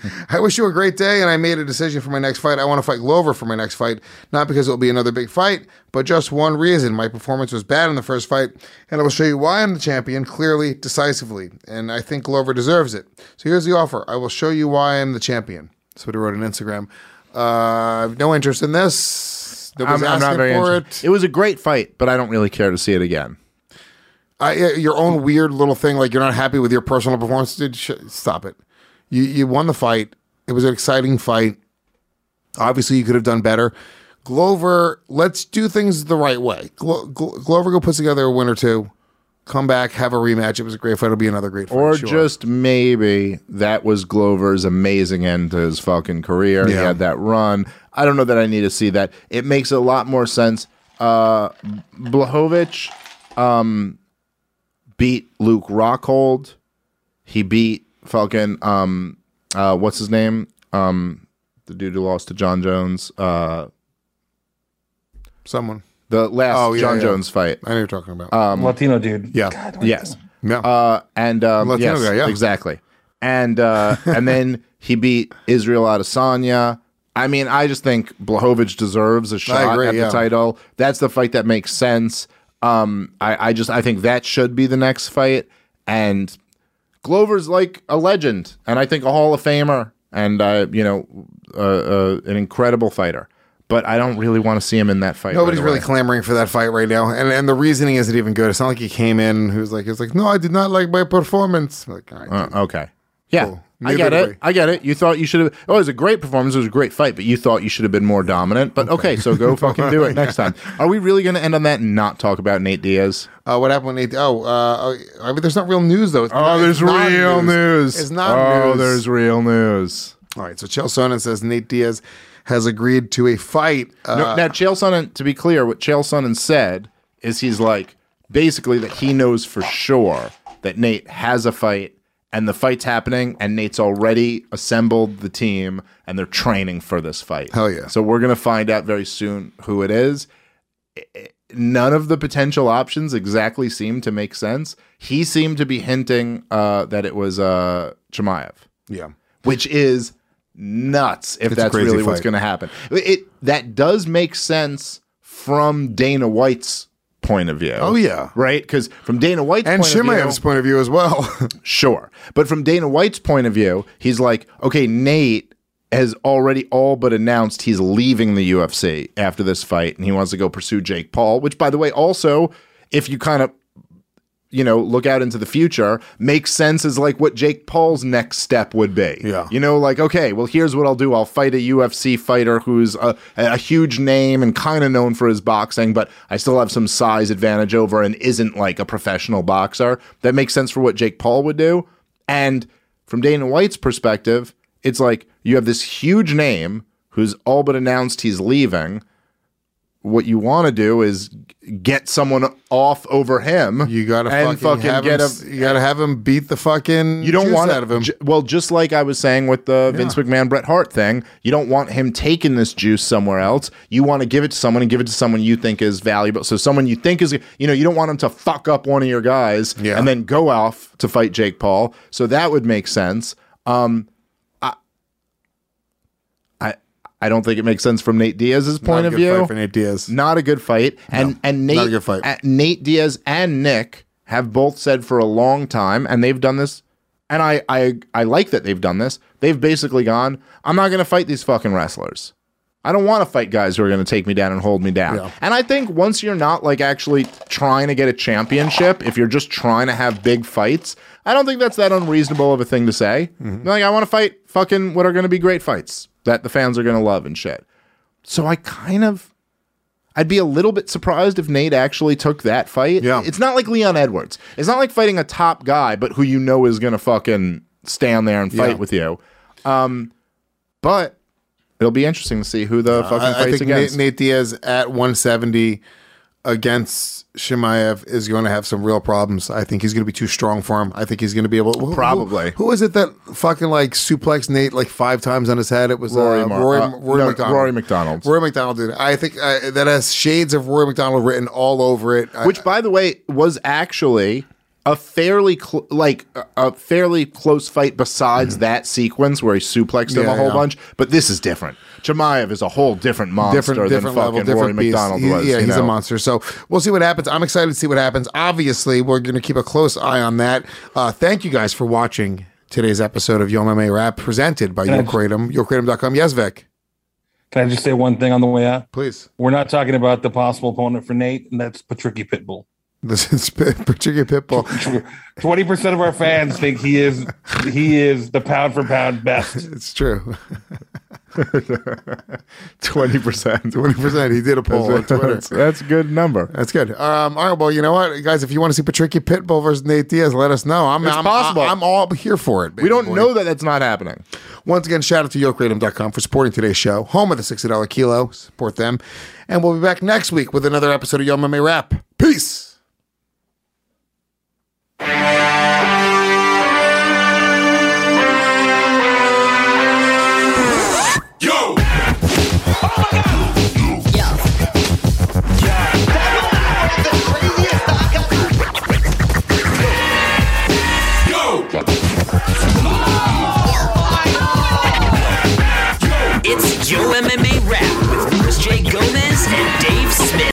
I wish you a great day, and I made a decision for my next fight. I want to fight Glover for my next fight, not because it will be another big fight, but just one reason. My performance was bad in the first fight, and I will show you why I'm the champion clearly, decisively, and I think Glover deserves it. So here's the offer. I will show you why I'm the champion. That's what he wrote on Instagram. Uh, I have no interest in this. Nobody's I'm, I'm not asking very for interested. it. It was a great fight, but I don't really care to see it again. I, your own weird little thing, like you're not happy with your personal performance, dude. Sh- stop it. You you won the fight. It was an exciting fight. Obviously, you could have done better. Glover, let's do things the right way. Glo- Glo- Glover go puts together a win or two, come back, have a rematch. It was a great fight. It'll be another great fight. Or sure. just maybe that was Glover's amazing end to his fucking career. He Yeah. had that run. I don't know that I need to see that. It makes a lot more sense. Uh, Blachowicz um, beat Luke Rockhold. He beat fucking, um, uh, what's his name? Um, the dude who lost to John Jones. Uh, someone. the last Oh, yeah, John yeah. Jones fight. I know what you're talking about. Um, Latino dude. yeah. Yes. Yeah. Uh, and um, Latino yes, guy, yeah. exactly. And uh, and then he beat Israel Adesanya. I mean, I just think Blachowicz deserves a shot agree, at yeah. the title. That's the fight that makes sense. Um, I, I just I think that should be the next fight. And Glover's like a legend, and I think a Hall of Famer, and uh, you know, uh, uh, an incredible fighter. But I don't really want to see him in that fight. Nobody's right really away. clamoring for that fight right now, and and the reasoning isn't even good. It's not like he came in who's like, it's like, no, I did not like my performance. Like, all right, Uh, okay. Yeah. Cool. I Neither get did it. we. I get it. You thought you should have. Oh, it was a great performance. It was a great fight, but you thought you should have been more dominant. But okay, so go fucking do it next time. Are we really going to end on that and not talk about Nate Diaz? Uh, what happened when Nate? Oh, uh, I mean, there's not real news though. It's Oh, not- there's it's not real news. It's not Oh, news. there's real news. All right, so Chael Sonnen says Nate Diaz has agreed to a fight. Uh, No, now, Chael Sonnen, to be clear, what Chael Sonnen said is he's like, basically that he knows for sure that Nate has a fight and the fight's happening and Nate's already assembled the team and they're training for this fight. Hell yeah. So we're going to find out very soon who it is. I- I- None of the potential options exactly seem to make sense. He seemed to be hinting uh, that it was uh, Chimaev, yeah. which is nuts if It's a that's crazy really what's fight. going to happen. It that does make sense from Dana White's point of view. Oh, yeah. right? Because from Dana White's And point of Chimaev's view, point of view as well. sure, but from Dana White's point of view, he's like, okay, Nate has already all but announced he's leaving the U F C after this fight, and he wants to go pursue Jake Paul. Which, by the way, also, if you kind of you know, look out into the future, makes sense as like what Jake Paul's next step would be. Yeah. You know, like, okay, well, here's what I'll do. I'll fight a U F C fighter who's a, a huge name and kind of known for his boxing, but I still have some size advantage over and isn't like a professional boxer. That makes sense for what Jake Paul would do. And from Dana White's perspective, it's like you have this huge name who's all but announced he's leaving. What you want to do is get someone off over him. You gotta and fucking, have get him, him. You gotta have him beat the fucking. You don't juice want out of him. J- well, just like I was saying with the Vince McMahon Bret Hart thing, you don't want him taking this juice somewhere else. You want to give it to someone and give it to someone you think is valuable. So someone you think is, you know, you don't want him to fuck up one of your guys Yeah. and then go off to fight Jake Paul. So that would make sense. Um, I, I, I don't think it makes sense from Nate Diaz's point Not a of good view. fight for Nate Diaz. Not a good fight. And and Nate, not a good fight. uh, Nate Diaz and Nick have both said for a long time, and they've done this, and I I, I like that they've done this. They've basically gone, I'm not going to fight these fucking wrestlers. I don't want to fight guys who are going to take me down and hold me down. Yeah. And I think once you're not like actually trying to get a championship, if you're just trying to have big fights, I don't think that's that unreasonable of a thing to say. Like, I want to fight fucking what are going to be great fights that the fans are going to love and shit. So I kind of, I'd be a little bit surprised if Nate actually took that fight. Yeah. It's not like Leon Edwards. It's not like fighting a top guy, but who you know is going to fucking stand there and fight Yeah. with you. Um, but it'll be interesting to see who the fucking I, I fights think against. Nate, Nate Diaz at one seventy against Chimaev is going to have some real problems. I think he's going to be too strong for him. I think he's going to be able. Who, Probably. Who, who is it that fucking like suplexed Nate like five times on his head? It was Rory uh, Mar- Rory, uh, Rory no, McDonald. Rory McDonald. Rory McDonald did. I think uh, that has shades of Rory McDonald written all over it. I- Which, by the way, was actually a fairly cl- like a, a fairly close fight besides that sequence where he suplexed him Yeah, a whole yeah. bunch. But this is different. Chimaev is a whole different monster different, than different fucking level, different Rory beast. McDonald He- was. yeah, you he's know? a monster. So we'll see what happens. I'm excited to see what happens. Obviously, we're going to keep a close eye on that. Uh, thank you guys for watching today's episode of Yo M M A Rap, presented by Can I Yo just- Kratom, yo kratom dot com. Yes, Vic, Can I just say one thing on the way out? please. We're not talking about the possible opponent for Nate, and that's Patricky Pitbull. This is particular Pitbull. Twenty percent of our fans think he is he is the pound for pound best. It's true. twenty percent. twenty percent. He did a poll on Twitter. That's, that's a good number. That's good. Um, all right, well, you know what, guys? If you want to see Patricky Pitbull versus Nate Diaz, let us know. I'm, It's I'm, possible. I'm all here for it. We baby don't boy. know that that's not happening. Once again, shout out to yo kratom dot com for supporting today's show, home of the sixty dollars kilo. Support them. And we'll be back next week with another episode of Yo M M A Rap. Peace.